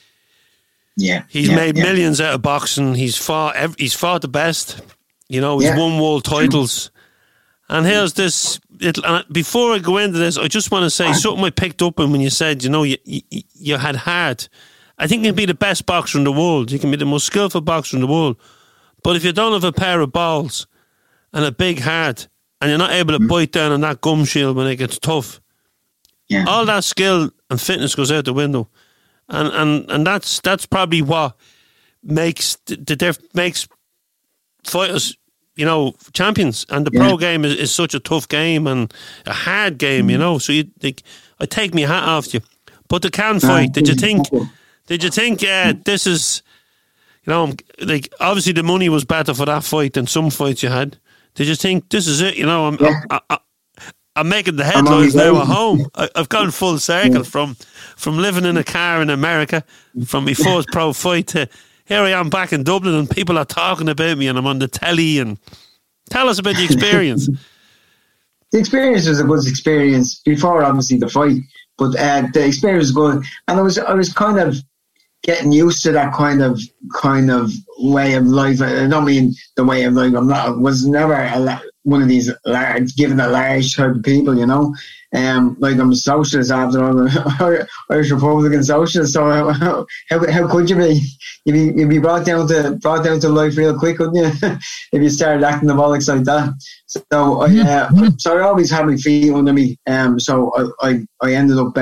made millions out of boxing. He's fought the best. He's won world titles. And here's this. Before I go into this, I just want to say something I picked up on when you said, you had heart. I think you can be the best boxer in the world. You can be the most skillful boxer in the world. But if you don't have a pair of balls and a big heart, and you're not able to bite down on that gum shield when it gets tough, all that skill and fitness goes out the window. And that's probably what makes makes fighters, champions. And the pro game is such a tough game and a hard game, So I take my hat off to you. But the Khan fight, did you think this is, obviously the money was better for that fight than some fights you had. Did you think this is it? I'm making the headlines now at home. I've gone full circle from living in a car in America, from my first pro fight to here I am back in Dublin and people are talking about me and I'm on the telly. And tell us about the experience. The experience was a good experience before obviously the fight, but the experience was good, and I was kind of getting used to that kind of way of life. I don't mean the way of life. I was never one of these given a large type of people, like I'm a socialist after all, Irish Republican socialist. So how could you be? You'd be brought down to life real quick, wouldn't you? If you started acting the bollocks like that. So I always had my feet under me. So I ended up.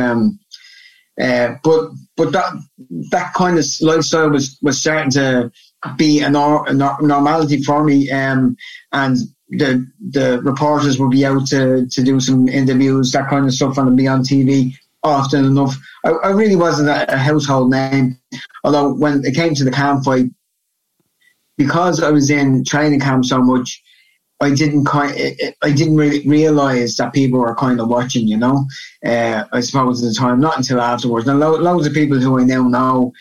But that kind of lifestyle was starting to be a normality for me. And the reporters would be out to do some interviews, that kind of stuff, and be on TV often enough. I really wasn't a household name, although when it came to the camp fight, because I was in training camp so much, I didn't really realise that people were kind of watching, I suppose at the time, not until afterwards. And loads of people who I now know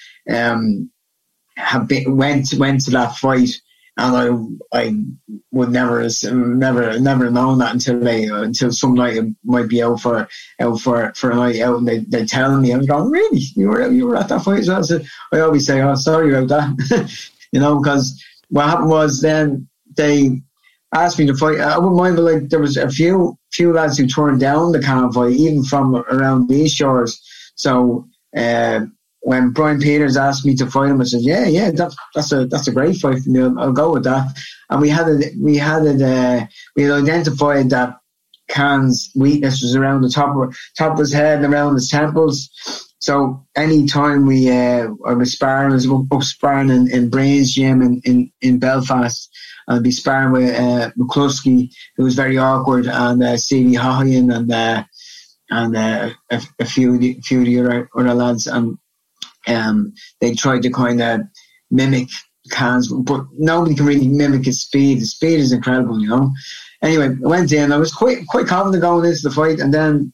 went to that fight, and I would never known that until some night I might be out for a night out, and they tell me. I was going, really? You were at that fight? So I always say, oh, sorry about that, because what happened was then they asked me to fight. I wouldn't mind, but there was a few lads who turned down the Khan fight, even from around these shores. So when Brian Peters asked me to fight him, I said, yeah, that's a great fight. I'll go with that. And we had identified that Khan's weakness was around the top of his head and around his temples. So any time I was sparring, I was up sparring in Brain's gym in Belfast. I'd be sparring with McCluskey, who was very awkward, and Stevie Hoyan, and a few of the other lads, and they tried to kind of mimic Khan's, but nobody can really mimic his speed. His speed is incredible, Anyway, I went in. I was quite confident going into the fight, and then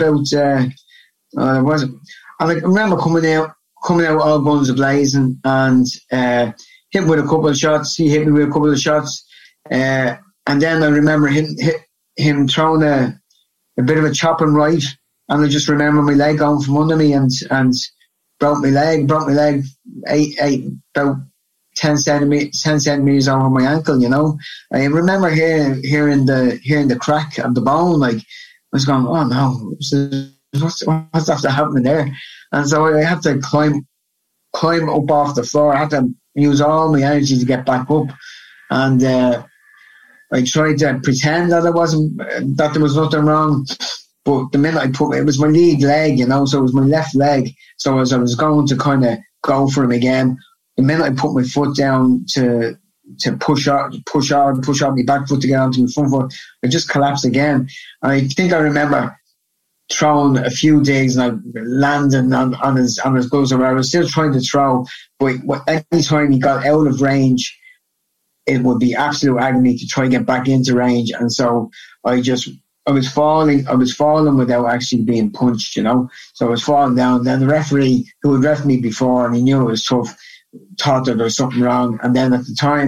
I remember coming out all guns a-blazing, and hit me with a couple of shots. He hit me with a couple of shots. And then I remember him throwing a bit of a chopping right. And I just remember my leg going from under me and broke my leg about 10 centimeters over my ankle, I remember hearing the crack of the bone. I was going, oh no, what's after happening there? And so I had to climb up off the floor. I had to use all my energy to get back up, and I tried to pretend that there was nothing wrong. But the minute it was my lead leg, so it was my left leg. So as I was going to kind of go for him again, the minute I put my foot down to push out my back foot to get onto my front foot, I just collapsed again. And I think I remember throwing a few digs and I landed on his gloves. I was still trying to throw, but any time he got out of range, it would be absolute agony to try and get back into range. And so I was falling without actually being punched, So I was falling down. Then the referee, who had reffed me before and he knew it was tough, thought that there was something wrong. And then at the time,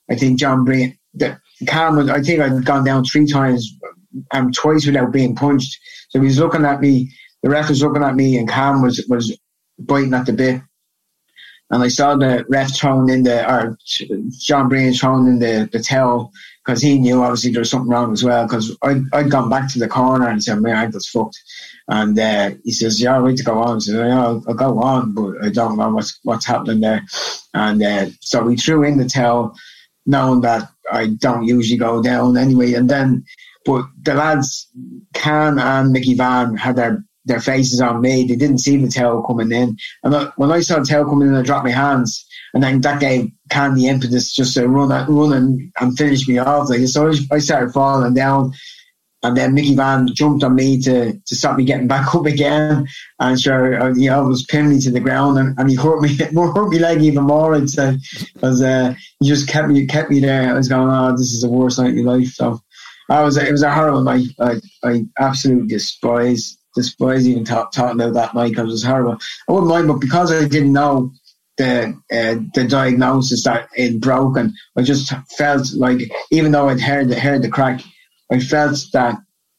I think John Breen, Khan, I think I'd gone down 3 times and twice without being punched. So he was looking at me, the ref was looking at me, and Khan was biting at the bit. And I saw the ref John Breen throwing in the towel, because he knew obviously there was something wrong as well, because I'd gone back to the corner and said, my ankle's fucked. And he says, yeah, I'm ready to go on. I said, yeah, I'll go on, but I don't know what's happening there. And so we threw in the towel, knowing that I don't usually go down anyway. And then, but the lads, Khan and Mickey Van, had their faces on me. They didn't see the towel coming in. And when I saw the towel coming in, I dropped my hands. And then that gave Khan the impetus just to run and finish me off. So I started falling down. And then Mickey Van jumped on me to stop me getting back up again. And sure, was pinning me to the ground, and he hurt me leg even more, I'd say, because he just kept me there. I was going, oh, this is the worst night of my life. So it was a horrible night. I absolutely despise even talking about that night, because it was horrible. I wouldn't mind, but because I didn't know the diagnosis that it broken, I just felt like, even though I'd heard the crack, I felt that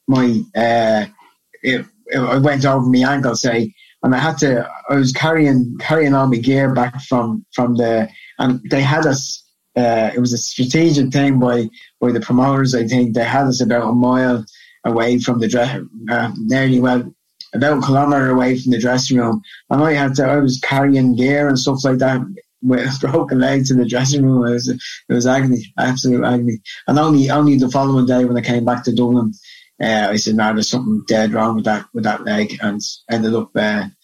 it went over my ankle, say, and I was carrying all my gear back from and they had us, it was a strategic thing by the promoters, I think. They had us about a mile away from the about a kilometre away from the dressing room, and I was carrying gear and stuff like that with broken legs in the dressing room. It was agony, absolute agony. And only the following day, when I came back to Dublin, I said, no, there's something dead wrong with that leg, and ended up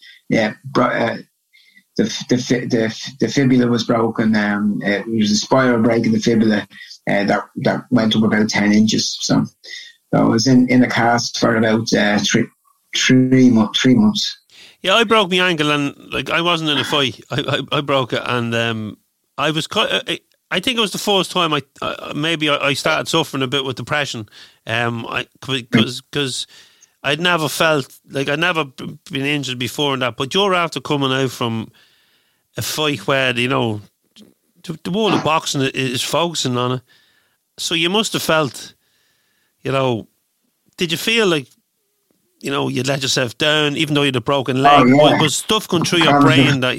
the fibula was broken. It was a spiral break in the fibula that went up about 10 inches. So I was in a cast for about 3 months. Yeah, I broke my ankle, and I wasn't in a fight. I broke it, and I was I think it was the first time I started suffering a bit with depression, because I'd never felt like I'd never been injured before and that. But you're after coming out from a fight where the world of boxing is focusing on it, so you must have felt, did you feel like, you'd let yourself down, even though you had a broken leg? Oh, yeah. Was stuff going through your brain that,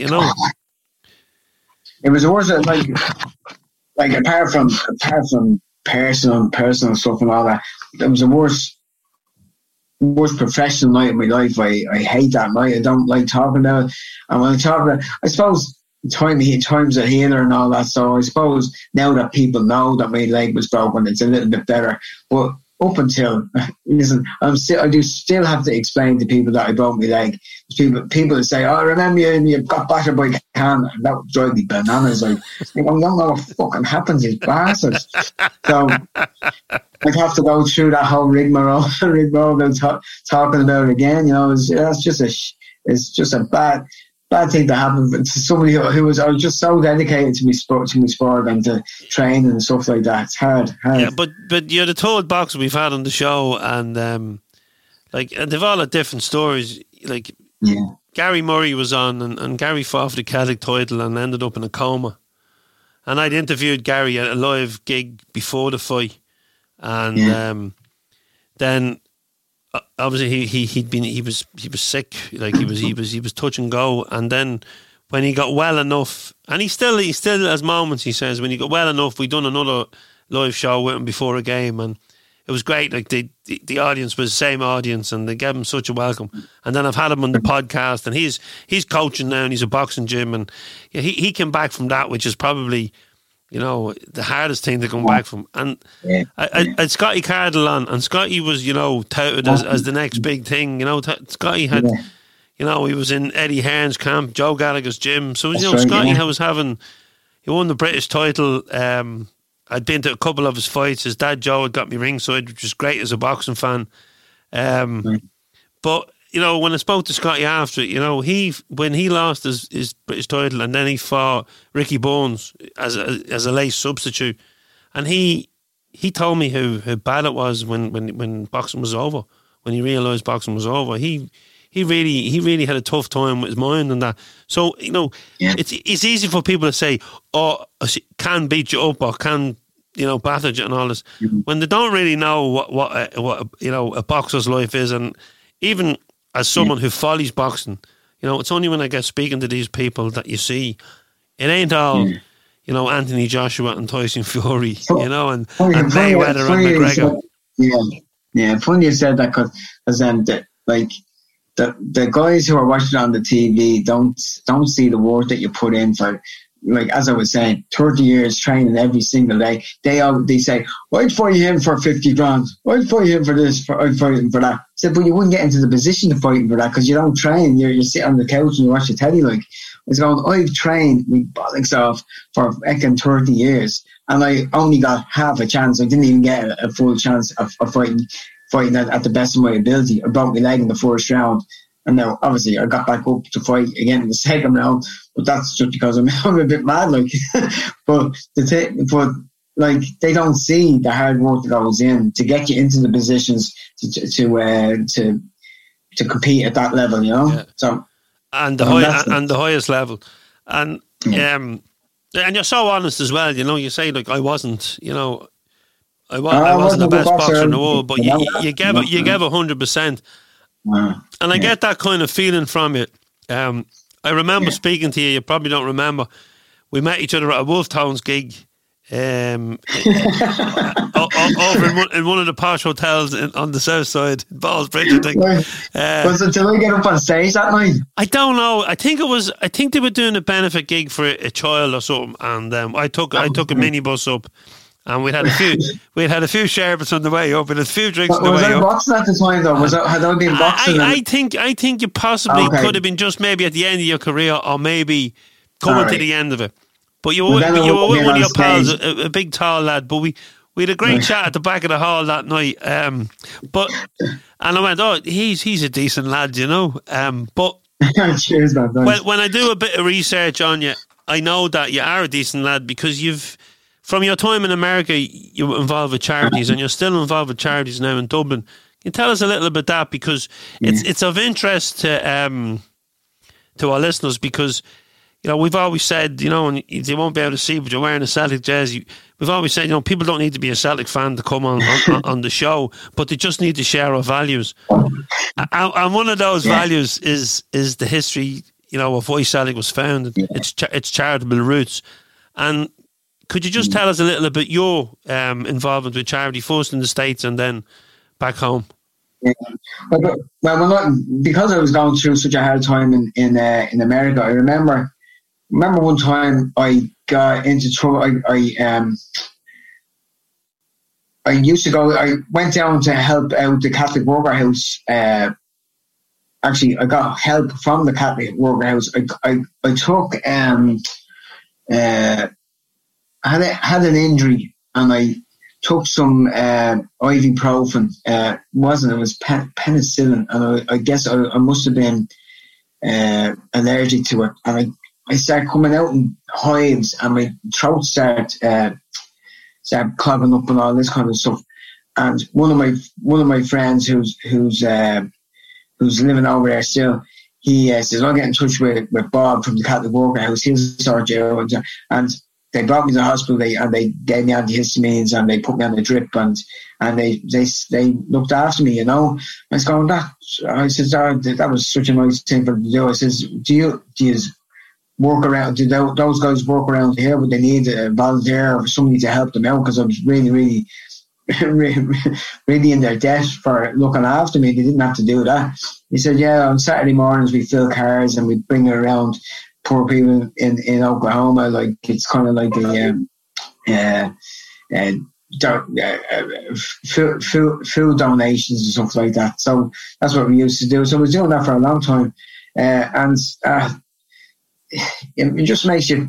It was worse, like apart from personal stuff and all that, it was the worst professional night of my life. I hate that night. I don't like talking about it. And when I talk about it, I suppose time's a healer and all that. So I suppose now that people know that my leg was broken, it's a little bit better. But up until, listen, I do still have to explain to people that I broke my leg. People that say, "Oh, remember you got battered by Khan," and that would drive me bananas. I don't know what fucking happened, you bastards. So I'd have to go through that whole rigmarole about talking about it again. It's just a bad thing to happen to somebody who was. I was just so dedicated to my sport and to training and stuff like that. It's hard. Yeah, but you're the third boxer we've had on the show, and and they've all had different stories. Gary Murray was on, and Gary fought for the Celtic title and ended up in a coma. And I'd interviewed Gary at a live gig before the fight, and then. Obviously, he was sick, like he was touch and go, and then when he got well enough, and he still has moments. He says when he got well enough, we done another live show with him before a game, and it was great. Like the audience was the same audience, and they gave him such a welcome. And then I've had him on the podcast, and he's coaching now, and he's a boxing gym, and he came back from that, which is probably, the hardest thing to come back from. And I had Scotty Cardle on, and Scotty was, touted as the next big thing. Scotty had, he was in Eddie Hearn's camp, Joe Gallagher's gym. So, Scotty he won the British title. I'd been to a couple of his fights. His dad, Joe, had got me ringside, which was great as a boxing fan. But, when I spoke to Scotty after it, when he lost his British title, and then he fought Ricky Bones as a late substitute, and he told me how bad it was when boxing was over, when he realised boxing was over. He he really had a tough time with his mind and that. So, you know, it's easy for people to say, oh, can beat you up or can, you know, batter you and all this, when they don't really know what you know, a boxer's life is. And even as someone who follows boxing, you know, it's only when I get speaking to these people that you see it ain't all, you know, Anthony Joshua and Tyson Fury, you know, and Mayweather and McGregor. Yeah, funny you said that because the guys who are watching on the TV don't see the work that you put in for, like, as I was saying, 30 years training every single day. They say, I'd fight him for 50 grand. I'd fight him for this. I'd fight him for that. I said, but you wouldn't get into the position to fight him for that because you don't train. You sit on the couch and you watch the telly. Like, I was going, I've trained my bollocks off for 30 years and I only got half a chance. I didn't even get a full chance of fighting at the best of my ability. I broke my leg in the first round. And now, obviously, I got back up to fight again in the second round, but that's just because I'm a bit mad, like. but they don't see the hard work that goes in to get you into the positions to compete at that level, you know. Yeah. So, and the highest level, and you're so honest as well. You know, you say, like, I wasn't, you know, I wasn't the best boxer in the world, but you gave 100%. And I get that kind of feeling from you. I remember speaking to you. You probably don't remember. We met each other at a Wolf Tones gig over in one of the posh hotels on the south side, Ballsbridge, I think. Did I get up on stage that night? I don't know. I think they were doing a benefit gig for a child or something, and I took a minibus up. And we had a few sherbets on the way up and a few drinks on the way up. Was I boxing at the time though? Had I been boxing? I think you possibly could have been just maybe at the end of your career or maybe coming to the end of it. But you were with one of your pals, a big tall lad. But we had a great chat at the back of the hall that night. And I went, oh, he's a decent lad, you know. But cheers, man. When I do a bit of research on you, I know that you are a decent lad because from your time in America, you were involved with charities and you're still involved with charities now in Dublin. Can you tell us a little bit that because it's of interest to our listeners because, you know, we've always said, you know, and they won't be able to see, but you're wearing a Celtic jersey. We've always said, you know, people don't need to be a Celtic fan to come on the show, but they just need to share our values. And one of those values is the history, you know, of why Celtic was founded. It's charitable roots. And could you just tell us a little about your involvement with charity, first in the States and then back home? Yeah. Well, because I was going through such a hard time in America, I remember one time I got into trouble. I used to go. I went down to help out the Catholic Worker House. Actually, I got help from the Catholic Worker House. I took I had an injury and I took some ibuprofen. It was penicillin, and I guess I must have been allergic to it. And I started coming out in hives, and my throat started clogging up and all this kind of stuff. And one of my friends who's living over there still, he says, I'll get in touch with Bob from the Catholic Worker House. He'll sort you out. And they brought me to the hospital. They gave me antihistamines and they put me on the drip and they looked after me. You know, I was going that was such a nice thing for them to do. I says, do you work around? Do those guys work around here? Would they need a volunteer or somebody to help them out? Because I was really, really, really in their debt for looking after me. They didn't have to do that. He said, yeah, on Saturday mornings we fill cars and we bring it around poor people in Oklahoma. Like, it's kind of like food donations and stuff like that. So that's what we used to do. So I was doing that for a long time, and it just makes you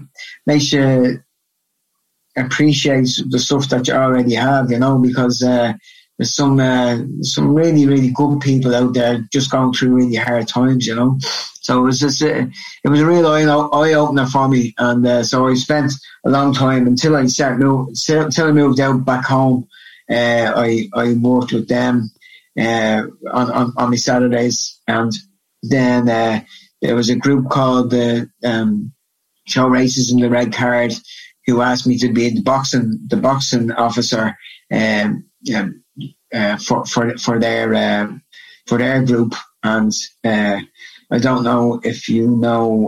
appreciate the stuff that you already have, you know, because there's some really, really good people out there just going through really hard times, you know. So it was just it was a real eye opener for me, and so I spent a long time until I moved out back home. I worked with them on my Saturdays, and then there was a group called the Show Racism, the Red Card, who asked me to be the boxing officer for their group. And I don't know if you know.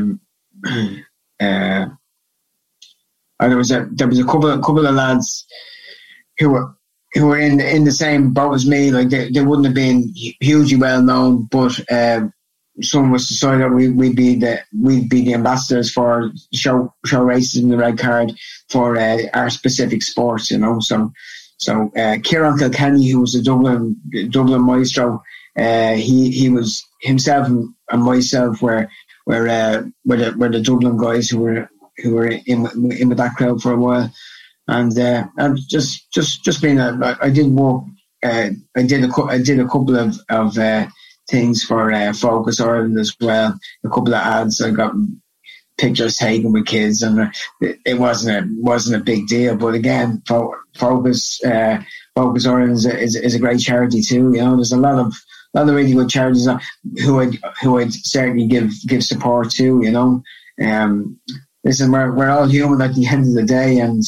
There was a couple of lads who were in the same boat as me. Like they wouldn't have been hugely well known, but some was decided that we'd be the ambassadors for show Racism, the Red Card, for our specific sports, you know. So Kieran Kilkenny, who was a Dublin maestro, he was himself and myself were the Dublin guys who were in with that crowd for a while, and just being I did work. I did a couple of things for Focus Ireland as well. A couple of ads. I got pictures taken with kids, and it wasn't a big deal. But again, Focus Ireland is a great charity too. You know, there's a lot of really good charities who I'd certainly give support to. You know, listen, we're all human at the end of the day, and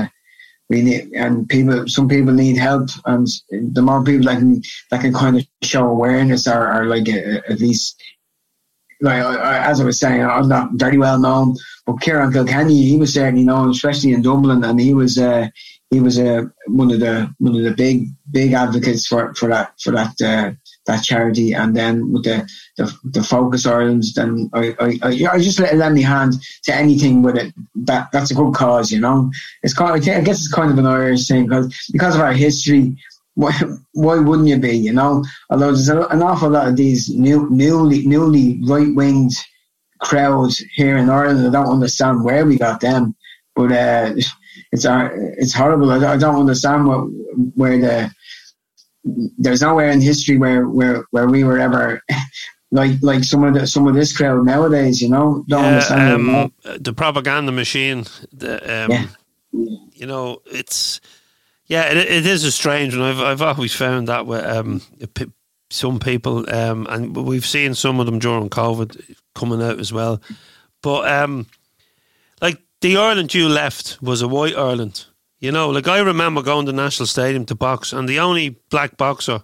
some people need help, and the more people that can kind of show awareness are like at least, like as I was saying, I'm not very well known, but Kieran Kilkenny, he was certainly known, especially in Dublin, and he was one of the big advocates for that charity. And then with the Focus Ireland, then I just lend my hand to anything with it. That's a good cause, you know. I guess it's kind of an Irish thing because of our history. Why wouldn't you be, you know? Although there's an awful lot of these newly right-winged crowds here in Ireland, I don't understand where we got them, but it's horrible. I don't understand where there's nowhere in history where we were ever like some of this crowd nowadays, you know. Don't understand the propaganda machine. You know, it is a strange one. I've always found that with some people, and we've seen some of them during COVID coming out as well. But like the Ireland you left was a white Ireland. You know, like I remember going to National Stadium to box, and the only black boxer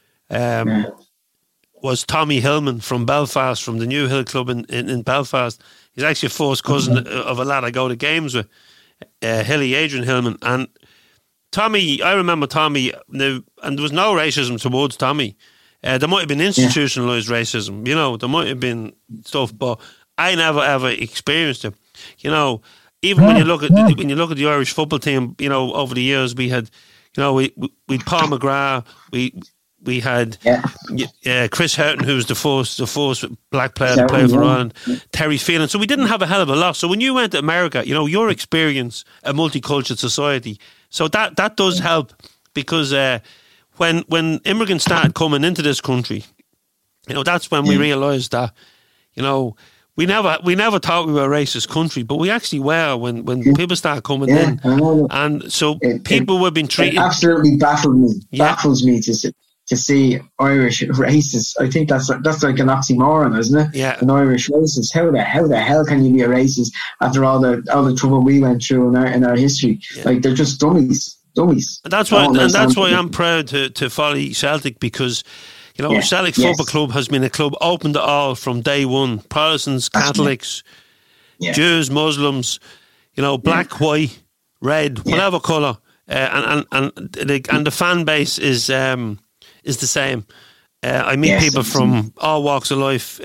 was Tommy Hillman from Belfast, from the New Hill Club in Belfast. He's actually a first cousin of a lad I go to games with, Adrian Hillman. And Tommy, I remember Tommy, and there was no racism towards Tommy. There might have been institutionalised racism, you know, there might have been stuff, but I never ever experienced it. You know, even when you look at the Irish football team, you know, over the years we had, you know, we Paul McGrath, we had Chris Houghton, who was the first black player to play for Ireland, Terry Phelan. So we didn't have a hell of a lot. So when you went to America, you know, your experience a multicultural society, so that does help, because when immigrants started coming into this country, you know, that's when we realised that, you know, we never thought we were a racist country, but we actually were when people started coming in, and so people were being treated. It absolutely baffles me to see Irish racists. I think that's like an oxymoron, isn't it? Yeah, an Irish racist. How the hell can you be a racist after all the trouble we went through in our history? Yeah. Like, they're just dummies. And that's why I'm proud to follow Celtic, because, you know, Celtic Football Club has been a club open to all from day one. Protestants, Catholics, Jews, Muslims, you know, black, white, red, whatever colour, and the fan base is the same. I meet people from all walks of life,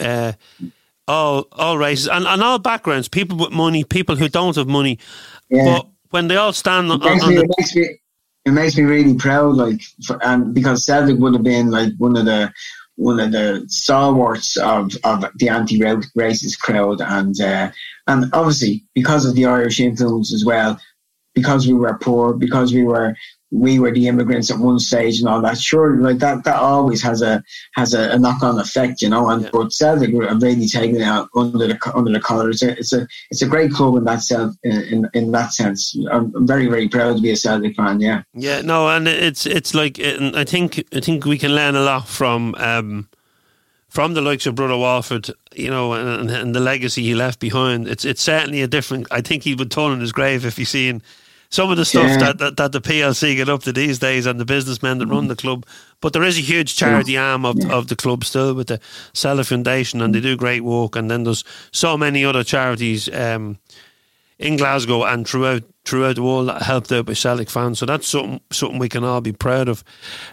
all races, and all backgrounds. People with money, people who don't have money, but when they all stand it makes me really proud, like, because Celtic would have been like one of the stalwarts of the anti-racist crowd, and obviously because of the Irish influence as well, because we were poor, because we were the immigrants at one stage and all that. Sure, like that always has a knock-on effect, you know. And but Celtic have really taken it out under the collar. It's a great club in that sense. I'm very, very proud to be a Celtic fan. Yeah. Yeah. No, and it's like, I think we can learn a lot from from the likes of Brother Walford, you know, and the legacy he left behind, it's certainly a different. I think he would turn in his grave if he's seen some of the stuff that the PLC get up to these days and the businessmen that run the club. But there is a huge charity arm of the club still with the Celtic Foundation, and they do great work. And then there's so many other charities in Glasgow and throughout the world that helped out by Celtic fans. So that's something we can all be proud of.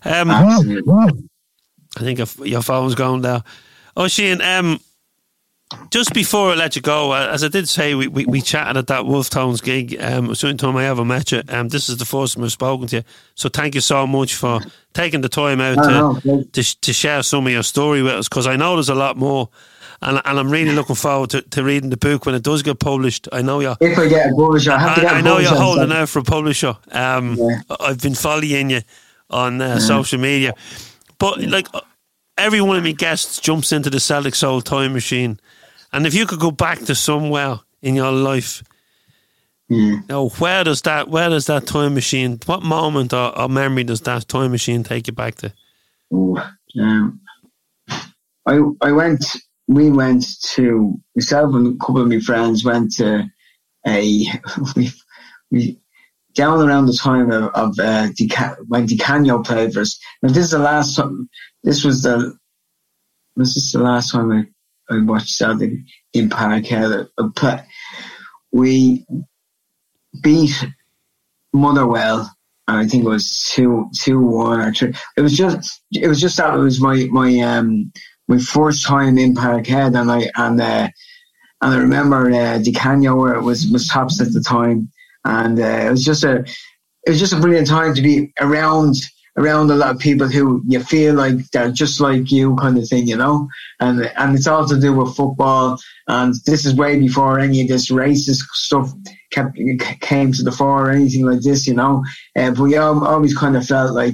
I think your phone's going there. Oisín, just before I let you go, as I did say, we chatted at that Wolf Tones gig. It was the only time I ever met you. This is the first time I've spoken to you. So thank you so much for taking the time out to share some of your story with us, because I know there's a lot more. And I'm really looking forward to reading the book when it does get published. I know you're... If I get a publisher, I have to get a publisher. I know you're holding out for a publisher. I've been following you on social media. But like every one of my guests jumps into the Celtic Soul time machine, and if you could go back to somewhere in your life, you know, where does that time machine? What moment or memory does that time machine take you back to? We went to, myself and a couple of my friends went to we down around the time of when Di Canio played for us. Now this is the last time. This is the last time I watched Celtic in Parkhead. We beat Motherwell, and I think it was 2-1 or 3. It was just that it was my first time in Parkhead, and I remember Di Canio was tops at the time. And it was just a brilliant time to be around a lot of people who you feel like they're just like you, kind of thing, you know. And it's all to do with football. And this is way before any of this racist stuff came to the fore or anything like this, you know. But we always kind of felt like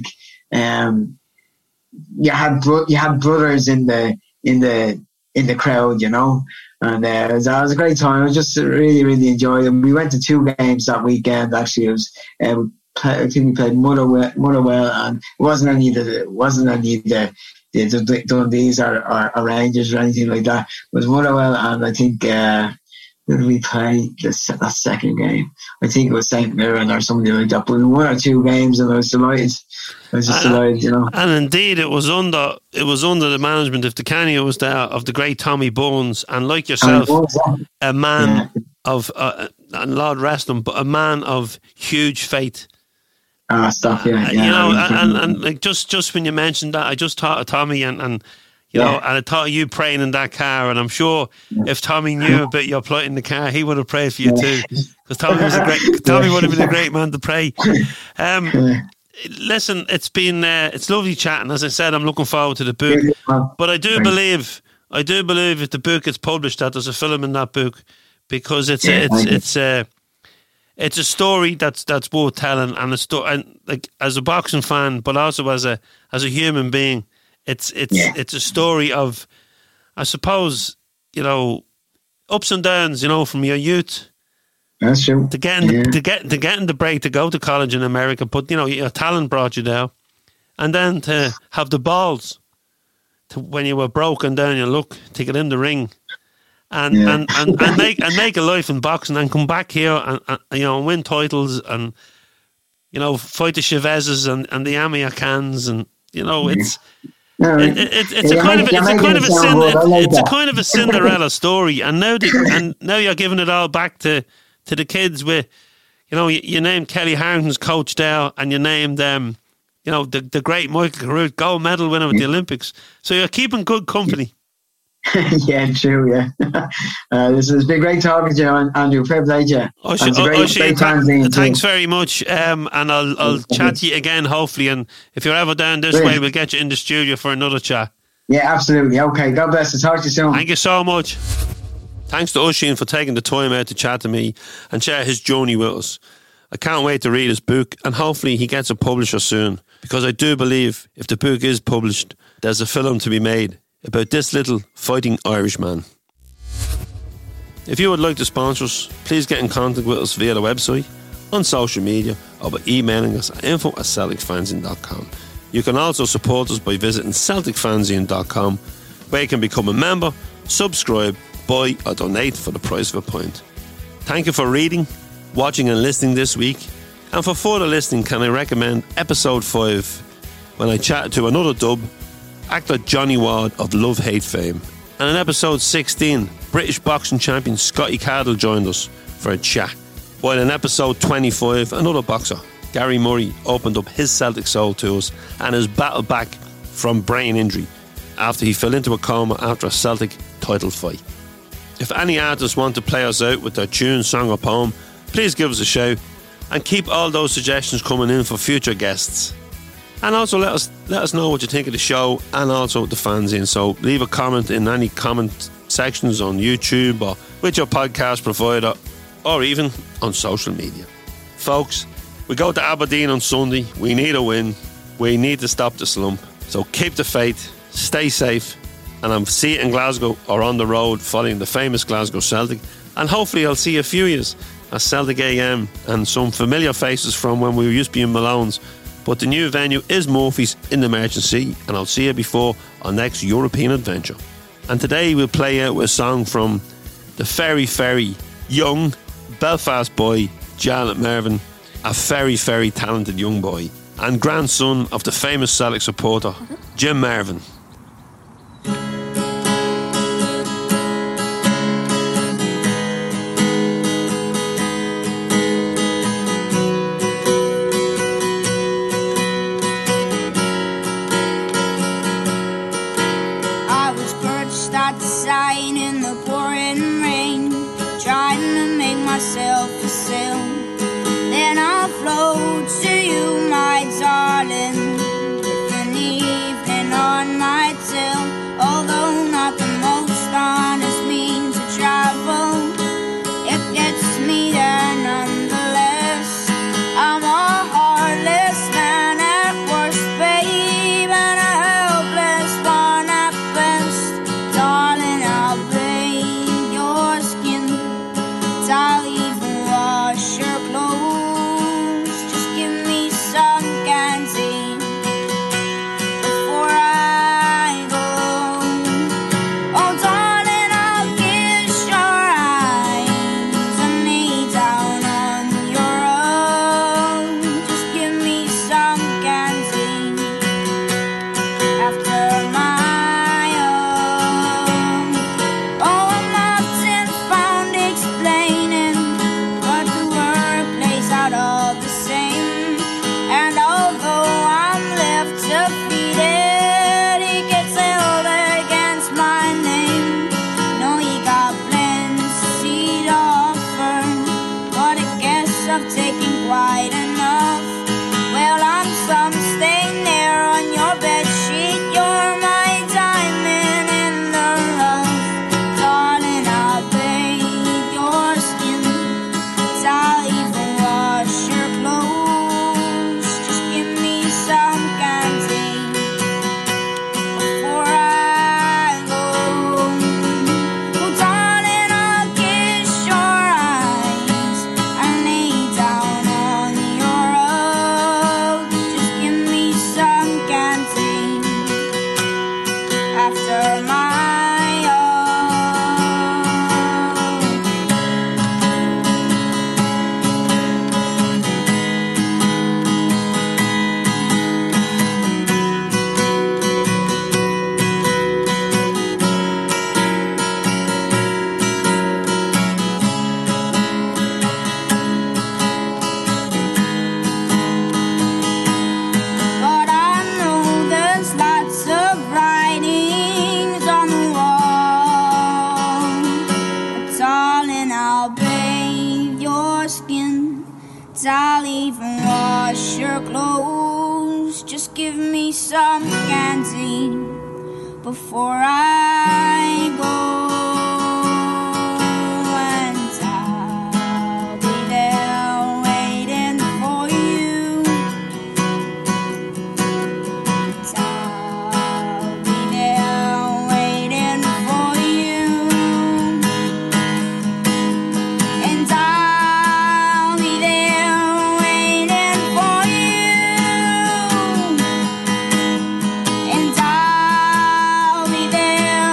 you had brothers in the crowd, you know. And it was a great time. I was just really, really enjoyed it. We went to 2 games that weekend. Actually, it was I think we played Motherwell, and it wasn't any of the Dundees or Rangers or anything like that. It was Motherwell, and I think who did we play that second game? I think it was St. Mirren or something like that. But we won 1 or 2 games, and I was delighted. Delighted, you know. And indeed, it was under the management of Di Canio was there, of the great Tommy Bones, and like yourself, a man of and Lord rest him, but a man of huge faith. Stuff, yeah. You know, and like just when you mentioned that, I just thought of Tommy, and you know, and I thought of you praying in that car, and I'm sure if Tommy knew about your plight in the car, he would have prayed for you too, because Tommy would have been a great man to pray. Listen, it's lovely chatting. As I said, I'm looking forward to the book, but I do believe if the book gets published, that there's a film in that book, because it's a story that's worth telling, and a story, and like as a boxing fan, but also as a human being, it's a story of, I suppose, you know, ups and downs, you know, from your youth. That's true. To get in the break to go to college in America, but you know your talent brought you there, and then to have the balls to, when you were broken down your luck, to get in the ring, and make a life in boxing, and come back here and you know, win titles, and you know, fight the Chavezes and the Amir Khans, and you know it's a kind of a Cinderella story, and now you're giving it all back to the kids with, you know, you named Kelly Harrington's coach there, and you named you know, the great Michael Carruth, gold medal winner with the Olympics. So you're keeping good company. Yeah, true, yeah. This has been great talking to you, Andrew. Fair play to you. Thanks very much. And I'll chat to you again, hopefully. And if you're ever down this way, we'll get you in the studio for another chat. Yeah, absolutely. Okay, God bless you. Talk to you soon. Thank you so much. Thanks to Oisín for taking the time out to chat to me and share his journey with us. I can't wait to read his book, and hopefully he gets a publisher soon, because I do believe if the book is published, there's a film to be made about this little fighting Irishman. If you would like to sponsor us, please get in contact with us via the website, on social media, or by emailing us at info@celticfanzine.com. You can also support us by visiting celticfanzine.com, where you can become a member, subscribe, buy or donate for the price of a pint. Thank you for reading, watching and listening this week. And for further listening, can I recommend episode 5 when I chatted to another dub, actor Johnny Ward of Love Hate fame. And in episode 16, British boxing champion Scotty Cardle joined us for a chat. While in episode 25, another boxer, Gary Murray, opened up his Celtic soul to us and his battle back from brain injury after he fell into a coma after a Celtic title fight. If any artists want to play us out with their tune, song or poem, please give us a shout and keep all those suggestions coming in for future guests. And also let us know what you think of the show and also the fanzine. So leave a comment in any comment sections on YouTube or with your podcast provider or even on social media. Folks, we go to Aberdeen on Sunday. We need a win. We need to stop the slump. So keep the faith, stay safe, and I'll see you in Glasgow or on the road following the famous Glasgow Celtic. And hopefully I'll see a few years at Celtic AM and some familiar faces from when we used to be in Malone's. But the new venue is Murphy's in the Merchant Sea, and I'll see you before our next European adventure. And today we'll play out with a song from the very young Belfast boy, Janet Mervyn, a very talented young boy, and grandson of the famous Celtic supporter, Jim Mervyn. Then I'll float to you, my darling, with an evening on my tail. Although not the most honest means to travel, it gets me there nonetheless. I'm a heartless man at worst, babe, and a helpless one at best. Darling, I'll bathe your skin, I'll even wash your clothes. Just give me some canteen before I go. Oh, darling, I'll kiss your eyes and lay down on your own. Just give me some canteen after my own. Oh, I'm often found explaining what the workplace out all the same. And although I'm left defeated, he gets held against my name. No, you got plenty to offer, but I guess I've taken quite enough. Well, I'm some stain there on your bedsheet. You're my diamond in the rough. Darling, I'll bathe your skin, I'll even wash your clothes. Just give me some canteen before I go. Oh, darling, I'll kiss your eyes and lay down on your own. Just give me some canteen after my own. But I know there's lots of writings on the wall. But darling, I'll bathe your skin, I'll even wash your clothes. Just give me some canteen before I go. And I'll be there waiting for you. I'll be there waiting for you. And I'll be there waiting for you. And I'll be there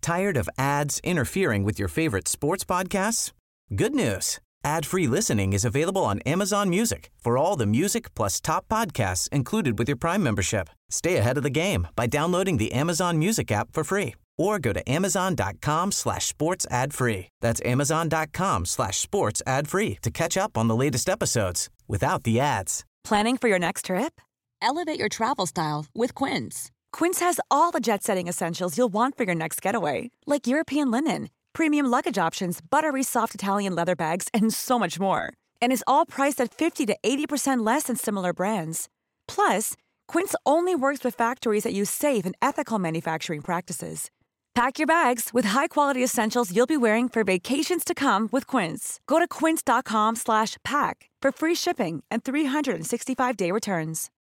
Tired of ads interfering with your favorite sports podcasts? Good news. Ad-free listening is available on Amazon Music for all the music plus top podcasts included with your Prime membership. Stay ahead of the game by downloading the Amazon Music app for free or go to amazon.com/sports ad free. That's amazon.com/sports ad free to catch up on the latest episodes without the ads. Planning for your next trip? Elevate your travel style with Quince. Quince has all the jet-setting essentials you'll want for your next getaway, like European linen, premium luggage options, buttery soft Italian leather bags, and so much more. And is all priced at 50 to 80% less than similar brands. Plus, Quince only works with factories that use safe and ethical manufacturing practices. Pack your bags with high-quality essentials you'll be wearing for vacations to come with Quince. Go to quince.com/pack for free shipping and 365-day returns.